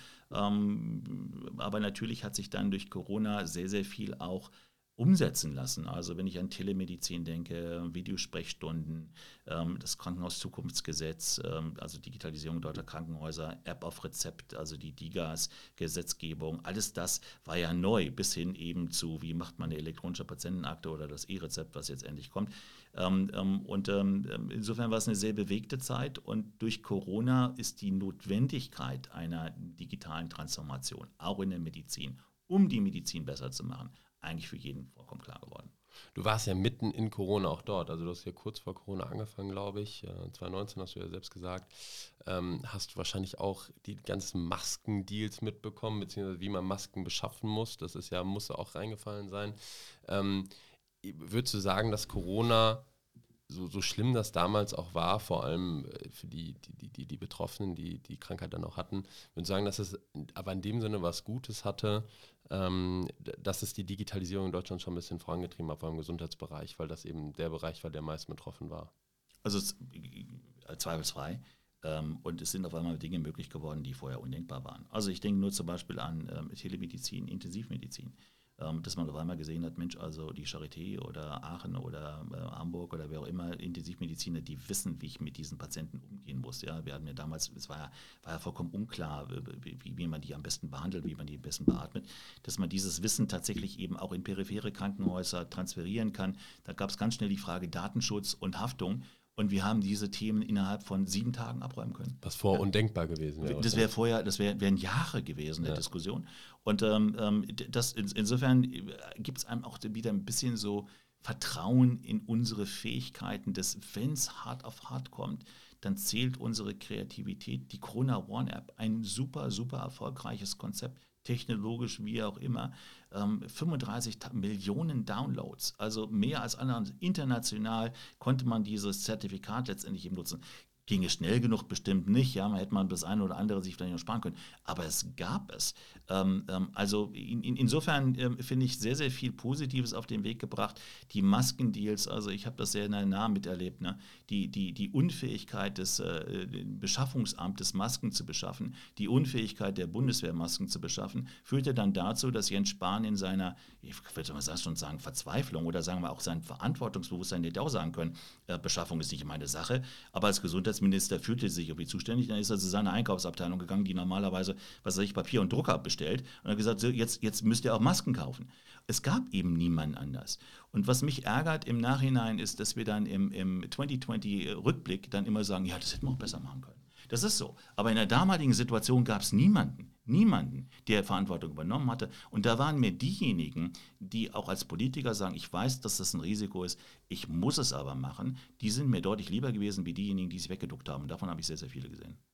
Ähm, aber natürlich hat sich dann durch Corona sehr, sehr viel auch umsetzen lassen. Also wenn ich an Telemedizin denke, Videosprechstunden, ähm, das Krankenhauszukunftsgesetz, ähm, also Digitalisierung deutscher Krankenhäuser, App auf Rezept, also die DiGAS-Gesetzgebung, alles das war ja neu, bis hin eben zu, wie macht man eine elektronische Patientenakte oder das E-Rezept, was jetzt endlich kommt. Ähm, ähm, und ähm, insofern war es eine sehr bewegte Zeit und durch Corona ist die Notwendigkeit einer digitalen Transformation, auch in der Medizin, um die Medizin besser zu machen, eigentlich für jeden vollkommen klar geworden. Du warst ja mitten in Corona auch dort, also du hast ja kurz vor Corona angefangen, glaube ich, zwanzig neunzehn hast du ja selbst gesagt, ähm, hast du wahrscheinlich auch die ganzen Maskendeals mitbekommen, beziehungsweise wie man Masken beschaffen muss, das ist ja, muss auch reingefallen sein. Ähm, würdest du sagen, dass Corona, so, so schlimm das damals auch war, vor allem für die, die, die, die Betroffenen, die die Krankheit dann auch hatten, würde sagen, dass es aber in dem Sinne was Gutes hatte, ähm, dass es die Digitalisierung in Deutschland schon ein bisschen vorangetrieben hat, vor allem im Gesundheitsbereich, weil das eben der Bereich war, der am meisten betroffen war. Also es, äh, zweifelsfrei. Ähm, und es sind auf einmal Dinge möglich geworden, die vorher undenkbar waren. Also ich denke nur zum Beispiel an ähm, Telemedizin, Intensivmedizin. Dass man auf einmal gesehen hat, Mensch, also die Charité oder Aachen oder äh, Hamburg oder wer auch immer, Intensivmediziner, die wissen, wie ich mit diesen Patienten umgehen muss. Ja, wir hatten ja damals, es war ja, war ja vollkommen unklar, wie, wie man die am besten behandelt, wie man die am besten beatmet, dass man dieses Wissen tatsächlich eben auch in periphere Krankenhäuser transferieren kann. Da gab es ganz schnell die Frage Datenschutz und Haftung. Und wir haben diese Themen innerhalb von sieben Tagen abräumen können. Was vorher ja. undenkbar gewesen wäre. Das wäre vorher, das wär, wären Jahre gewesen, der ja. Diskussion. Und ähm, das, in, insofern gibt es einem auch wieder ein bisschen so Vertrauen in unsere Fähigkeiten, dass wenn es hart auf hart kommt, dann zählt unsere Kreativität. Die Corona One App, ein super, super erfolgreiches Konzept, technologisch wie auch immer, ähm, fünfunddreißig Millionen Downloads, also mehr als andere. International konnte man dieses Zertifikat letztendlich eben nutzen. Ging es schnell genug? Bestimmt nicht. Ja, man hätte man das eine oder andere sich vielleicht noch sparen können. Aber es gab es. Ähm, ähm, also in, in, insofern ähm, finde ich sehr, sehr viel Positives auf den Weg gebracht. Die Maskendeals, also ich habe das sehr nah miterlebt. Ne? Die, die, die Unfähigkeit des äh, Beschaffungsamtes, Masken zu beschaffen, die Unfähigkeit der Bundeswehr, Masken zu beschaffen, führte dann dazu, dass Jens Spahn in seiner, ich würde mal schon sagen, Verzweiflung oder sagen wir auch sein Verantwortungsbewusstsein, hätte auch sagen können, äh, Beschaffung ist nicht meine Sache, aber als Gesundheitsminister Minister fühlte sich irgendwie zuständig, dann ist er zu seiner Einkaufsabteilung gegangen, die normalerweise, was weiß ich, Papier und Drucker bestellt und hat gesagt, so, jetzt, jetzt müsst ihr auch Masken kaufen. Es gab eben niemanden anders. Und was mich ärgert im Nachhinein ist, dass wir dann im, im zwanzig zwanzig Rückblick dann immer sagen, ja, das hätten wir auch besser machen können. Das ist so. Aber in der damaligen Situation gab es niemanden, niemanden, der Verantwortung übernommen hatte. Und da waren mir diejenigen, die auch als Politiker sagen, ich weiß, dass das ein Risiko ist, ich muss es aber machen, die sind mir deutlich lieber gewesen wie diejenigen, die sich weggeduckt haben. Und davon habe ich sehr, sehr viele gesehen.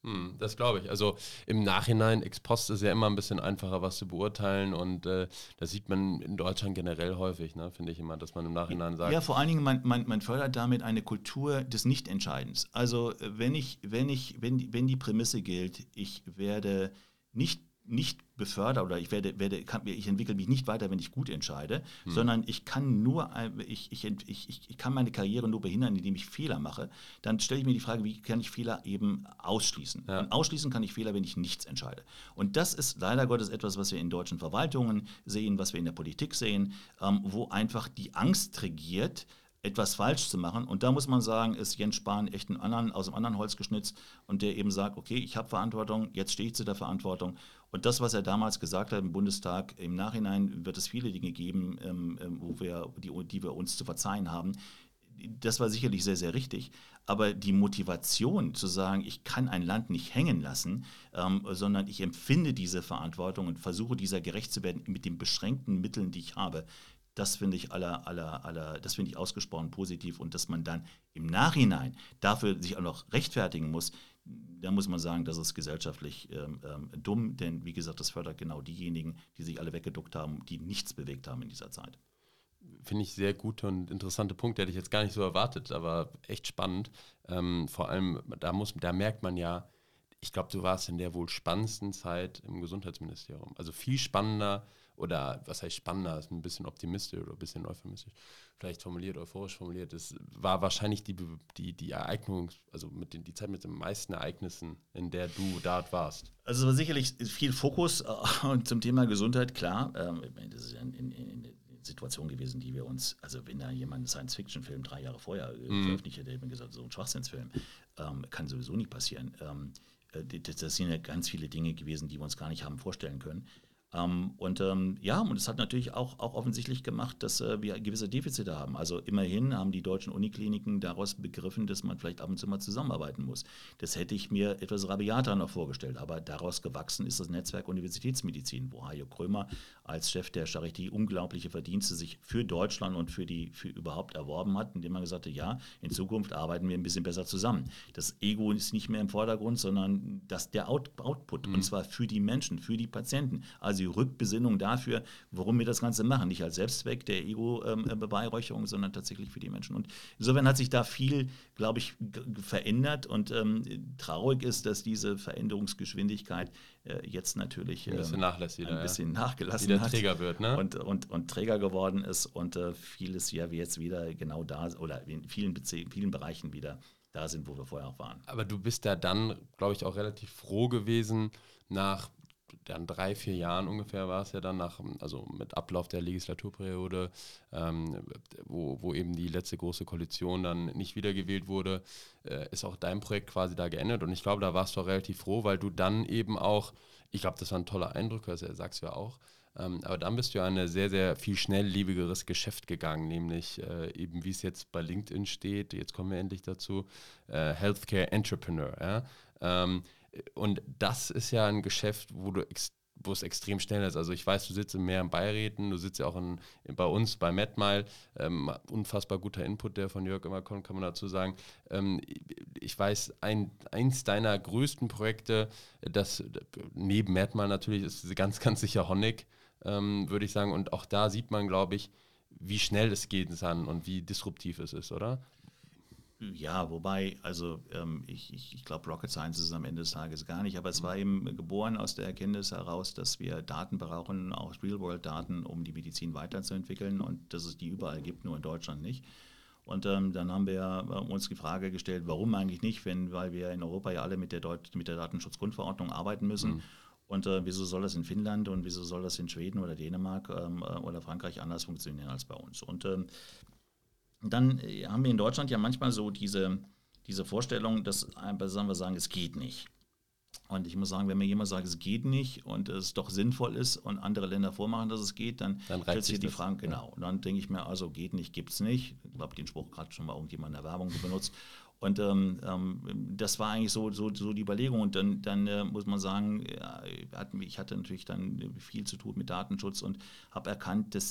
Hm, das glaube ich. Also im Nachhinein, ex post ist ja immer ein bisschen einfacher, was zu beurteilen und äh, das sieht man in Deutschland generell häufig, ne, finde ich immer, dass man im Nachhinein sagt. Ja, vor allen Dingen, man, man, man fördert damit eine Kultur des Nichtentscheidens. Also wenn ich, wenn ich, wenn die, wenn die Prämisse gilt, ich werde nicht nicht befördert oder ich werde, werde kann, ich entwickle mich nicht weiter, wenn ich gut entscheide, hm. sondern ich kann nur, ich, ich, ich, ich kann meine Karriere nur behindern, indem ich Fehler mache, dann stelle ich mir die Frage, wie kann ich Fehler eben ausschließen? Ja. Und ausschließen kann ich Fehler, wenn ich nichts entscheide. Und das ist leider Gottes etwas, was wir in deutschen Verwaltungen sehen, was wir in der Politik sehen, ähm, wo einfach die Angst regiert, etwas falsch zu machen. Und da muss man sagen, ist Jens Spahn echt ein anderen, aus einem anderen Holz geschnitzt und der eben sagt, okay, ich habe Verantwortung, jetzt stehe ich zu der Verantwortung. Und das, was er damals gesagt hat im Bundestag, im Nachhinein wird es viele Dinge geben, ähm, wo wir, die, die wir uns zu verzeihen haben. Das war sicherlich sehr, sehr richtig. Aber die Motivation zu sagen, ich kann ein Land nicht hängen lassen, ähm, sondern ich empfinde diese Verantwortung und versuche dieser gerecht zu werden mit den beschränkten Mitteln, die ich habe, das finde ich aller, aller, aller, das finde ich ausgesprochen positiv und dass man dann im Nachhinein dafür sich auch noch rechtfertigen muss, da muss man sagen, das ist gesellschaftlich ähm, ähm, dumm, denn wie gesagt, das fördert genau diejenigen, die sich alle weggeduckt haben, die nichts bewegt haben in dieser Zeit. Finde ich sehr gute und interessante Punkte, hätte ich jetzt gar nicht so erwartet, aber echt spannend. Ähm, vor allem, da, muss, da merkt man ja, ich glaube, du warst in der wohl spannendsten Zeit im Gesundheitsministerium. Also viel spannender oder was heißt spannender, ist ein bisschen optimistisch oder ein bisschen euphemistisch, vielleicht formuliert, euphorisch formuliert. Es war wahrscheinlich die, die, die Ereignung, also mit den, die Zeit mit den meisten Ereignissen, in der du dort warst. Also es war sicherlich viel Fokus äh, zum Thema Gesundheit, klar. Ähm, das ist ja in, in, in Situation gewesen, die wir uns, also wenn da jemand einen Science-Fiction-Film drei Jahre vorher mm. veröffentlicht hätte, hätte man gesagt, so ein Schwachsinnsfilm ähm, kann sowieso nicht passieren. Ähm, das sind ja ganz viele Dinge gewesen, die wir uns gar nicht haben vorstellen können. Ähm, und ähm, ja, und es hat natürlich auch, auch offensichtlich gemacht, dass äh, wir gewisse Defizite haben. Also immerhin haben die deutschen Unikliniken daraus begriffen, dass man vielleicht ab und zu mal zusammenarbeiten muss. Das hätte ich mir etwas rabiater noch vorgestellt, aber daraus gewachsen ist das Netzwerk Universitätsmedizin, wo Hajo Krömer als Chef der Charité unglaubliche Verdienste sich für Deutschland und für die für überhaupt erworben hat, indem man gesagt hat, ja, in Zukunft arbeiten wir ein bisschen besser zusammen. Das Ego ist nicht mehr im Vordergrund, sondern das, der Out, Output, mhm. und zwar für die Menschen, für die Patienten. Also die Rückbesinnung dafür, warum wir das Ganze machen. Nicht als Selbstzweck der Ego-Beweihräucherung, ähm, sondern tatsächlich für die Menschen. Und insofern hat sich da viel, glaube ich, g- verändert. Und ähm, traurig ist, dass diese Veränderungsgeschwindigkeit äh, jetzt natürlich äh, ein bisschen, nachlässig, ein bisschen ja. nachgelassen wieder hat. Träger wird, ne? Und, und, und Träger geworden ist und äh, vieles ja jetzt wieder genau da oder in vielen, Bezie- vielen Bereichen wieder da sind, wo wir vorher auch waren. Aber du bist da dann, glaube ich, auch relativ froh gewesen, nach dann drei, vier Jahren ungefähr war es ja dann, nach, also mit Ablauf der Legislaturperiode, ähm, wo, wo eben die letzte große Koalition dann nicht wiedergewählt wurde, äh, ist auch dein Projekt quasi da geendet. Und ich glaube, da warst du auch relativ froh, weil du dann eben auch, ich glaube, das war ein toller Eindruck, das sagst du ja auch, ähm, aber dann bist du ja in ein sehr, sehr viel schnelllebigeres Geschäft gegangen, nämlich äh, eben wie es jetzt bei LinkedIn steht, jetzt kommen wir endlich dazu, äh, Healthcare Entrepreneur, ja, ähm, und das ist ja ein Geschäft, wo du ex- wo es extrem schnell ist. Also ich weiß, du sitzt in mehreren Beiräten, du sitzt ja auch in, bei uns bei MedMile, ähm, unfassbar guter Input, der von Jörg immer kommt, kann man dazu sagen. Ähm, ich weiß, ein, eins deiner größten Projekte, das neben MedMile natürlich, ist ganz, ganz sicher Honeck, ähm, würde ich sagen. Und auch da sieht man, glaube ich, wie schnell es gehen kann und wie disruptiv es ist, oder? Ja, wobei, also ähm, ich, ich, ich glaube, Rocket Science ist es am Ende des Tages gar nicht, aber es war eben geboren aus der Erkenntnis heraus, dass wir Daten brauchen, auch Real-World-Daten, um die Medizin weiterzuentwickeln und dass es die überall gibt, nur in Deutschland nicht. Und ähm, dann haben wir uns die Frage gestellt, warum eigentlich nicht, wenn, weil wir in Europa ja alle mit der, Deut- mit der Datenschutzgrundverordnung arbeiten müssen. Mhm. Und äh, wieso soll das in Finnland und wieso soll das in Schweden oder Dänemark ähm, oder Frankreich anders funktionieren als bei uns? Und ähm, dann haben wir in Deutschland ja manchmal so diese, diese Vorstellung, dass sagen wir sagen, es geht nicht. Und ich muss sagen, wenn mir jemand sagt, es geht nicht und es doch sinnvoll ist und andere Länder vormachen, dass es geht, dann, dann stellt sich die das. Frage, genau. Und dann denke ich mir, also geht nicht, gibt es nicht. Ich habe den Spruch gerade schon mal irgendjemand in der Werbung benutzt. Und ähm, ähm, das war eigentlich so, so, so die Überlegung. Und dann, dann äh, muss man sagen, ja, ich hatte natürlich dann viel zu tun mit Datenschutz und habe erkannt, dass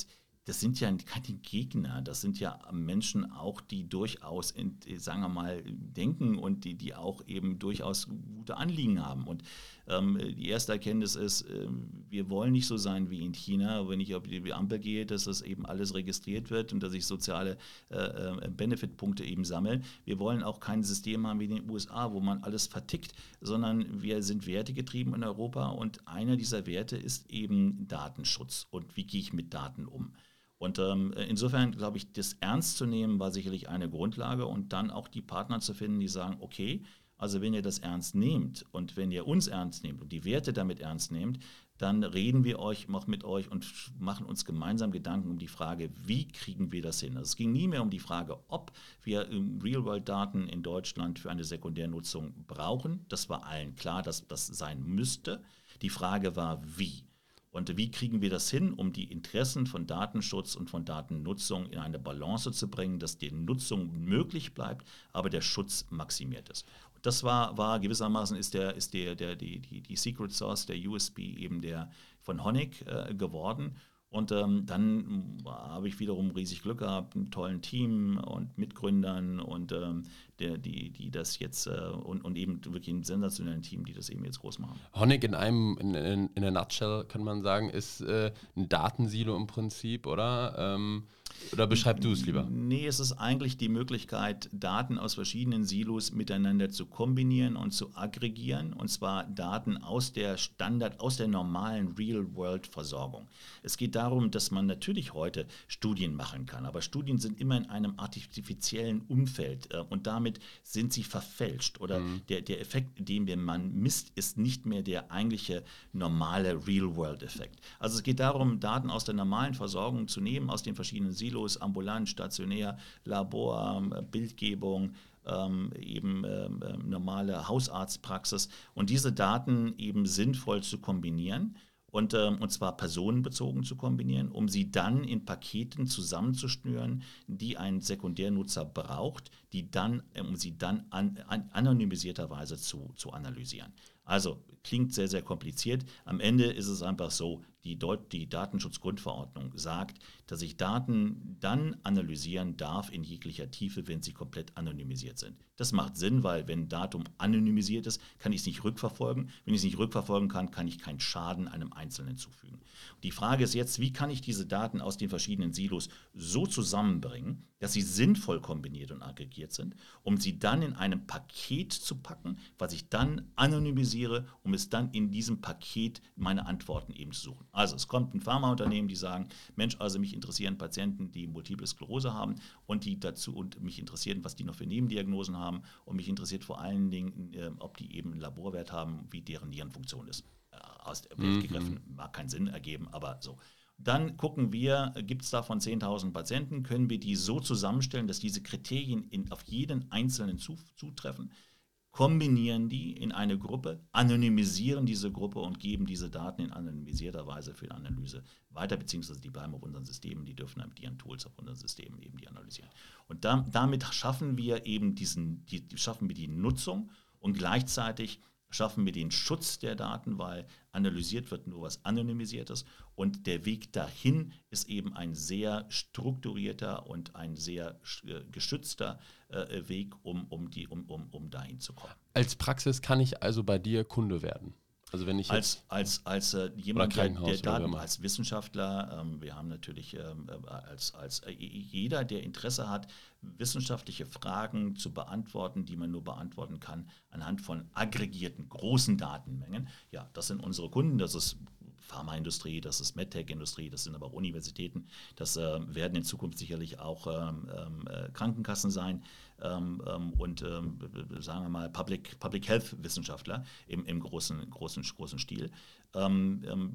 das sind ja keine Gegner, das sind ja Menschen auch, die durchaus, in, sagen wir mal, denken und die, die auch eben durchaus gute Anliegen haben. Und ähm, die erste Erkenntnis ist, äh, wir wollen nicht so sein wie in China, wenn ich auf die Ampel gehe, dass das eben alles registriert wird und dass ich soziale äh, Benefitpunkte eben sammle. Wir wollen auch kein System haben wie in den U S A, wo man alles vertickt, sondern wir sind wertegetrieben in Europa und einer dieser Werte ist eben Datenschutz und wie gehe ich mit Daten um. Und ähm, insofern glaube ich, das ernst zu nehmen war sicherlich eine Grundlage und dann auch die Partner zu finden, die sagen, okay, also wenn ihr das ernst nehmt und wenn ihr uns ernst nehmt und die Werte damit ernst nehmt, dann reden wir euch, machen mit euch und machen uns gemeinsam Gedanken um die Frage, wie kriegen wir das hin? Also es ging nie mehr um die Frage, ob wir Real-World-Daten in Deutschland für eine Sekundärnutzung brauchen. Das war allen klar, dass das sein müsste. Die Frage war, wie? Und wie kriegen wir das hin, um die Interessen von Datenschutz und von Datennutzung in eine Balance zu bringen, dass die Nutzung möglich bleibt, aber der Schutz maximiert ist. Und das war, war gewissermaßen ist, der, ist der, der, die, die, die Secret Sauce, der U S P eben der von Honeck äh, geworden. Und ähm, dann habe ich wiederum riesig Glück gehabt, einen tollen Team und Mitgründern und ähm, der, die, die das jetzt äh, und, und eben wirklich ein sensationellen Team, die das eben jetzt groß machen. Honeck in einem, in, in, in der Nutshell kann man sagen, ist äh, ein Datensilo im Prinzip, oder? Ähm, oder beschreib du es lieber? Nee, es ist eigentlich die Möglichkeit, Daten aus verschiedenen Silos miteinander zu kombinieren und zu aggregieren, und zwar Daten aus der Standard, aus der normalen Real-World-Versorgung. Es geht darum, dass man natürlich heute Studien machen kann, aber Studien sind immer in einem artifiziellen Umfeld äh, und damit sind sie verfälscht oder mhm. der, der Effekt, den man misst, ist nicht mehr der eigentliche normale Real-World-Effekt. Also es geht darum, Daten aus der normalen Versorgung zu nehmen, aus den verschiedenen Silos, ambulant, stationär, Labor, Bildgebung, ähm, eben ähm, normale Hausarztpraxis und diese Daten eben sinnvoll zu kombinieren. Und, ähm, und zwar personenbezogen zu kombinieren, um sie dann in Paketen zusammenzuschnüren, die ein Sekundärnutzer braucht, die dann, um sie dann an, an, anonymisierterweise zu, zu analysieren. Also klingt sehr, sehr kompliziert. Am Ende ist es einfach so, die, Deut- die Datenschutzgrundverordnung sagt, dass ich Daten dann analysieren darf in jeglicher Tiefe, wenn sie komplett anonymisiert sind. Das macht Sinn, weil wenn ein Datum anonymisiert ist, kann ich es nicht rückverfolgen. Wenn ich es nicht rückverfolgen kann, kann ich keinen Schaden einem Einzelnen zufügen. Die Frage ist jetzt, wie kann ich diese Daten aus den verschiedenen Silos so zusammenbringen, dass sie sinnvoll kombiniert und aggregiert sind, um sie dann in einem Paket zu packen, was ich dann anonymisiere, um es dann in diesem Paket meine Antworten eben zu suchen. Also es kommt ein Pharmaunternehmen, die sagen, Mensch, also mich interessieren Patienten, die Multiple Sklerose haben und die dazu und mich interessieren, was die noch für Nebendiagnosen haben und mich interessiert vor allen Dingen, äh, ob die eben einen Laborwert haben, wie deren Nierenfunktion ist. Äh, aus der Welt gegriffen, mag keinen Sinn ergeben, aber so. Dann gucken wir, gibt es davon zehntausend Patienten, können wir die so zusammenstellen, dass diese Kriterien in, auf jeden Einzelnen zu, zutreffen, kombinieren die in eine Gruppe, anonymisieren diese Gruppe und geben diese Daten in anonymisierter Weise für die Analyse weiter, beziehungsweise die bleiben auf unseren Systemen, die dürfen dann mit ihren Tools auf unseren Systemen eben die analysieren. Und da, damit schaffen wir eben diesen, die, schaffen wir die Nutzung und gleichzeitig schaffen wir den Schutz der Daten, weil analysiert wird nur was Anonymisiertes und der Weg dahin ist eben ein sehr strukturierter und ein sehr äh, geschützter äh, Weg, um, um, die, um, um, um dahin zu kommen. Als Praxis kann ich also bei dir Kunde werden? Also wenn ich als als, als äh, jemand, der, der Daten, als Wissenschaftler, ähm, wir haben natürlich ähm, als, als äh, jeder, der Interesse hat, wissenschaftliche Fragen zu beantworten, die man nur beantworten kann anhand von aggregierten großen Datenmengen. Ja, das sind unsere Kunden, das ist Pharmaindustrie, das ist MedTech-Industrie, das sind aber auch Universitäten, das äh, werden in Zukunft sicherlich auch ähm, äh, Krankenkassen sein ähm, ähm, und ähm, sagen wir mal Public, Public Health-Wissenschaftler im, im großen, großen, großen Stil. Ähm, ähm,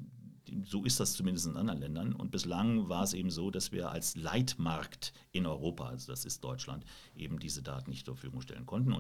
So ist das zumindest in anderen Ländern. Und bislang war es eben so, dass wir als Leitmarkt in Europa, also das ist Deutschland, eben diese Daten nicht zur Verfügung stellen konnten. Und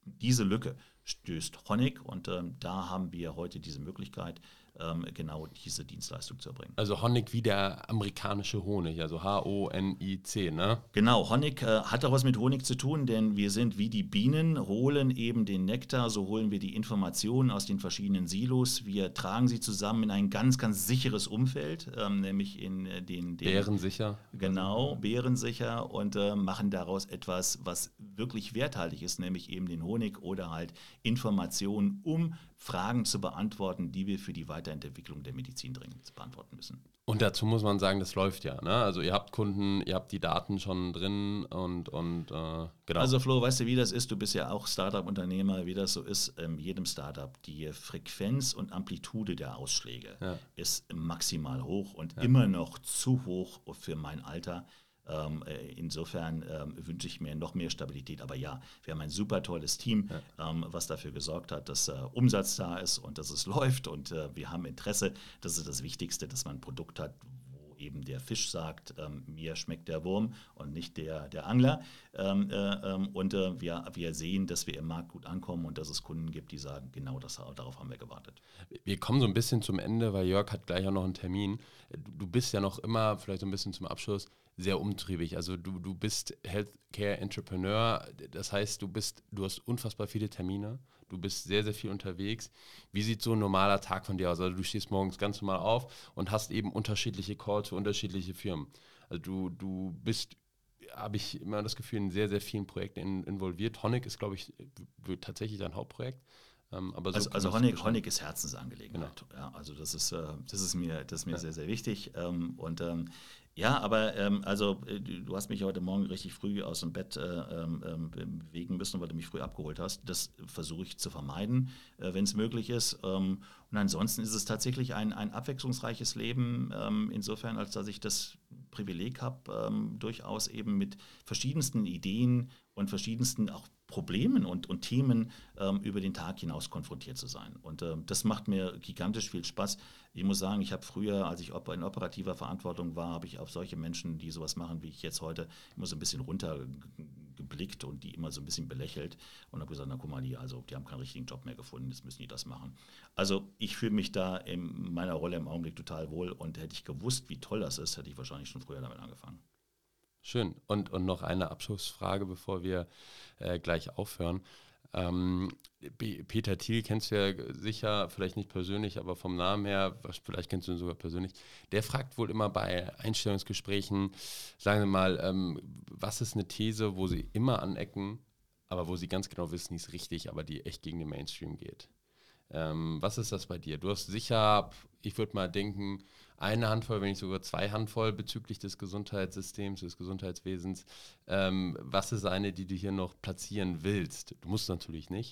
diese Lücke stößt Honig und ähm, da haben wir heute diese Möglichkeit, ähm, genau diese Dienstleistung zu erbringen. Also Honig wie der amerikanische Honig, also H O N I C, ne? Genau, Honig äh, hat auch was mit Honig zu tun, denn wir sind wie die Bienen, holen eben den Nektar, so holen wir die Informationen aus den verschiedenen Silos. Wir tragen sie zusammen in ein ganz, ganz sicheres Umfeld, ähm, nämlich in äh, den, den... Bärensicher. Genau, bärensicher und äh, machen daraus etwas, was wirklich werthaltig ist, nämlich eben den Honig oder halt Informationen, um Fragen zu beantworten, die wir für die Weiterentwicklung der Medizin dringend beantworten müssen. Und dazu muss man sagen, das läuft ja. Ne? Also ihr habt Kunden, ihr habt die Daten schon drin und, und äh, genau. Also Flo, weißt du, wie das ist? Du bist ja auch Startup-Unternehmer, wie das so ist. In jedem Startup, die Frequenz und Amplitude der Ausschläge ja. ist maximal hoch und ja. immer noch zu hoch für mein Alter. Ähm, insofern ähm, wünsche ich mir noch mehr Stabilität. Aber ja, wir haben ein super tolles Team, ja. ähm, was dafür gesorgt hat, dass äh, Umsatz da ist und dass es läuft. Und äh, wir haben Interesse. Das ist das Wichtigste, dass man ein Produkt hat, wo eben der Fisch sagt, ähm, mir schmeckt der Wurm und nicht der, der Angler. Ähm, äh, und äh, wir, wir sehen, dass wir im Markt gut ankommen und dass es Kunden gibt, die sagen, genau das, darauf haben wir gewartet. Wir kommen so ein bisschen zum Ende, weil Jörg hat gleich auch noch einen Termin. Du, du bist ja noch immer, vielleicht so ein bisschen zum Abschluss, sehr umtriebig. Also du, du bist Healthcare Entrepreneur, das heißt, du bist, du hast unfassbar viele Termine, du bist sehr, sehr viel unterwegs. Wie sieht so ein normaler Tag von dir aus? Also du stehst morgens ganz normal auf und hast eben unterschiedliche Calls für unterschiedliche Firmen. Also du, du bist, habe ich immer das Gefühl, in sehr, sehr vielen Projekten in, involviert. Honig ist, glaube ich, tatsächlich dein Hauptprojekt. Ähm, aber so also also Honig, Honig ist Herzensangelegenheit. Genau. Ja, also das ist, äh, das ist mir, das ist mir ja. sehr, sehr wichtig. Ähm, und ähm, ja, aber ähm, also äh, du hast mich heute Morgen richtig früh aus dem Bett äh, ähm, bewegen müssen, weil du mich früh abgeholt hast. Das versuche ich zu vermeiden, äh, wenn es möglich ist. Ähm, und ansonsten ist es tatsächlich ein, ein abwechslungsreiches Leben, ähm, insofern, als dass ich das Privileg habe, ähm, durchaus eben mit verschiedensten Ideen und verschiedensten auch Problemen und, und Themen ähm, über den Tag hinaus konfrontiert zu sein. Und äh, das macht mir gigantisch viel Spaß. Ich muss sagen, ich habe früher, als ich in operativer Verantwortung war, habe ich auf solche Menschen, die sowas machen, wie ich jetzt heute, immer so ein bisschen runtergeblickt und die immer so ein bisschen belächelt und habe gesagt, na guck mal, die, also, die haben keinen richtigen Job mehr gefunden, jetzt müssen die das machen. Also ich fühle mich da in meiner Rolle im Augenblick total wohl und hätte ich gewusst, wie toll das ist, hätte ich wahrscheinlich schon früher damit angefangen. Schön. Und, und noch eine Abschlussfrage, bevor wir äh, gleich aufhören. Ähm, Peter Thiel kennst du ja sicher, vielleicht nicht persönlich, aber vom Namen her, vielleicht kennst du ihn sogar persönlich. Der fragt wohl immer bei Einstellungsgesprächen, sagen wir mal, ähm, was ist eine These, wo sie immer anecken, aber wo sie ganz genau wissen, die ist richtig, aber die echt gegen den Mainstream geht. Ähm, was ist das bei dir? Du hast sicher, ich würde mal denken, eine Handvoll, wenn nicht sogar zwei Handvoll bezüglich des Gesundheitssystems, des Gesundheitswesens. Ähm, was ist eine, die du hier noch platzieren willst? Du musst natürlich nicht.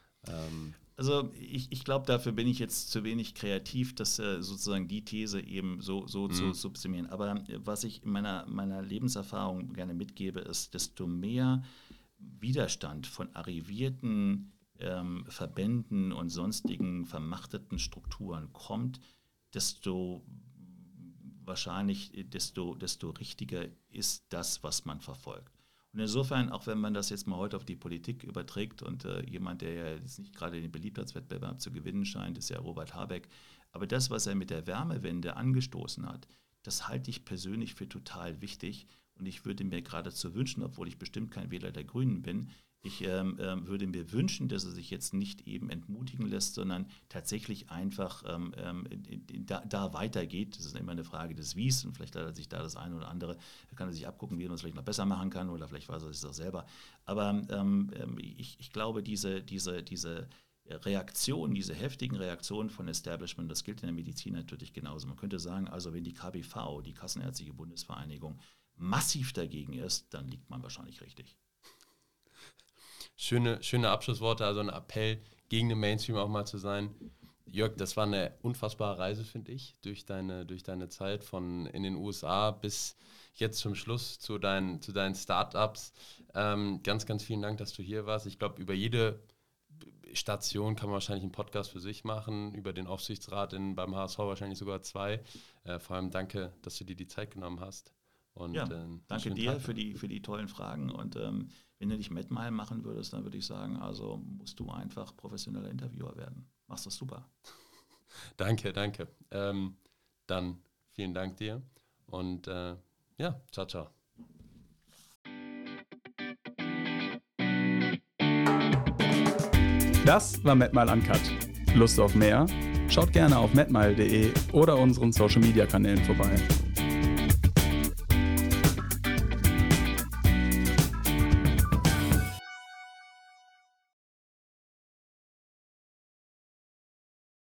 Ähm also ich, ich glaube, dafür bin ich jetzt zu wenig kreativ, das äh, sozusagen die These eben so, so mhm. zu subsumieren. Aber äh, was ich in meiner, meiner Lebenserfahrung gerne mitgebe, ist, desto mehr Widerstand von arrivierten ähm, Verbänden und sonstigen vermachteten Strukturen kommt, desto wahrscheinlich, desto, desto richtiger ist das, was man verfolgt. Und insofern, auch wenn man das jetzt mal heute auf die Politik überträgt und äh, jemand, der ja jetzt nicht gerade den Beliebtheitswettbewerb zu gewinnen scheint, ist ja Robert Habeck. Aber das, was er mit der Wärmewende angestoßen hat, das halte ich persönlich für total wichtig. Und ich würde mir geradezu wünschen, obwohl ich bestimmt kein Wähler der Grünen bin, ich ähm, äh, würde mir wünschen, dass er sich jetzt nicht eben entmutigen lässt, sondern tatsächlich einfach ähm, ähm, da, da weitergeht. Das ist immer eine Frage des Wies und vielleicht hat er sich da das eine oder andere, kann er sich abgucken, wie er es vielleicht noch besser machen kann oder vielleicht weiß er es auch selber. Aber ähm, ich, ich glaube, diese, diese, diese Reaktion, diese heftigen Reaktionen von Establishment, das gilt in der Medizin natürlich genauso. Man könnte sagen, also wenn die K B V, die Kassenärztliche Bundesvereinigung, massiv dagegen ist, dann liegt man wahrscheinlich richtig. Schöne, schöne Abschlussworte, also ein Appell gegen den Mainstream auch mal zu sein. Jörg, das war eine unfassbare Reise, finde ich, durch deine, durch deine Zeit von in den U S A bis jetzt zum Schluss zu deinen, zu deinen Startups. Ähm, ganz, ganz vielen Dank, dass du hier warst. Ich glaube, über jede Station kann man wahrscheinlich einen Podcast für sich machen, über den Aufsichtsrat in, beim H S V wahrscheinlich sogar zwei. Äh, vor allem danke, dass du dir die Zeit genommen hast. Und, ja, äh, danke dir für die, für die tollen Fragen und ähm, wenn du dich MedMile machen würdest, dann würde ich sagen, also musst du einfach professioneller Interviewer werden. Machst das super. Danke, danke. Ähm, dann vielen Dank dir und äh, ja, ciao, ciao. Das war MedMile Uncut. Lust auf mehr? Schaut gerne auf medmile punkt de oder unseren Social Media Kanälen vorbei.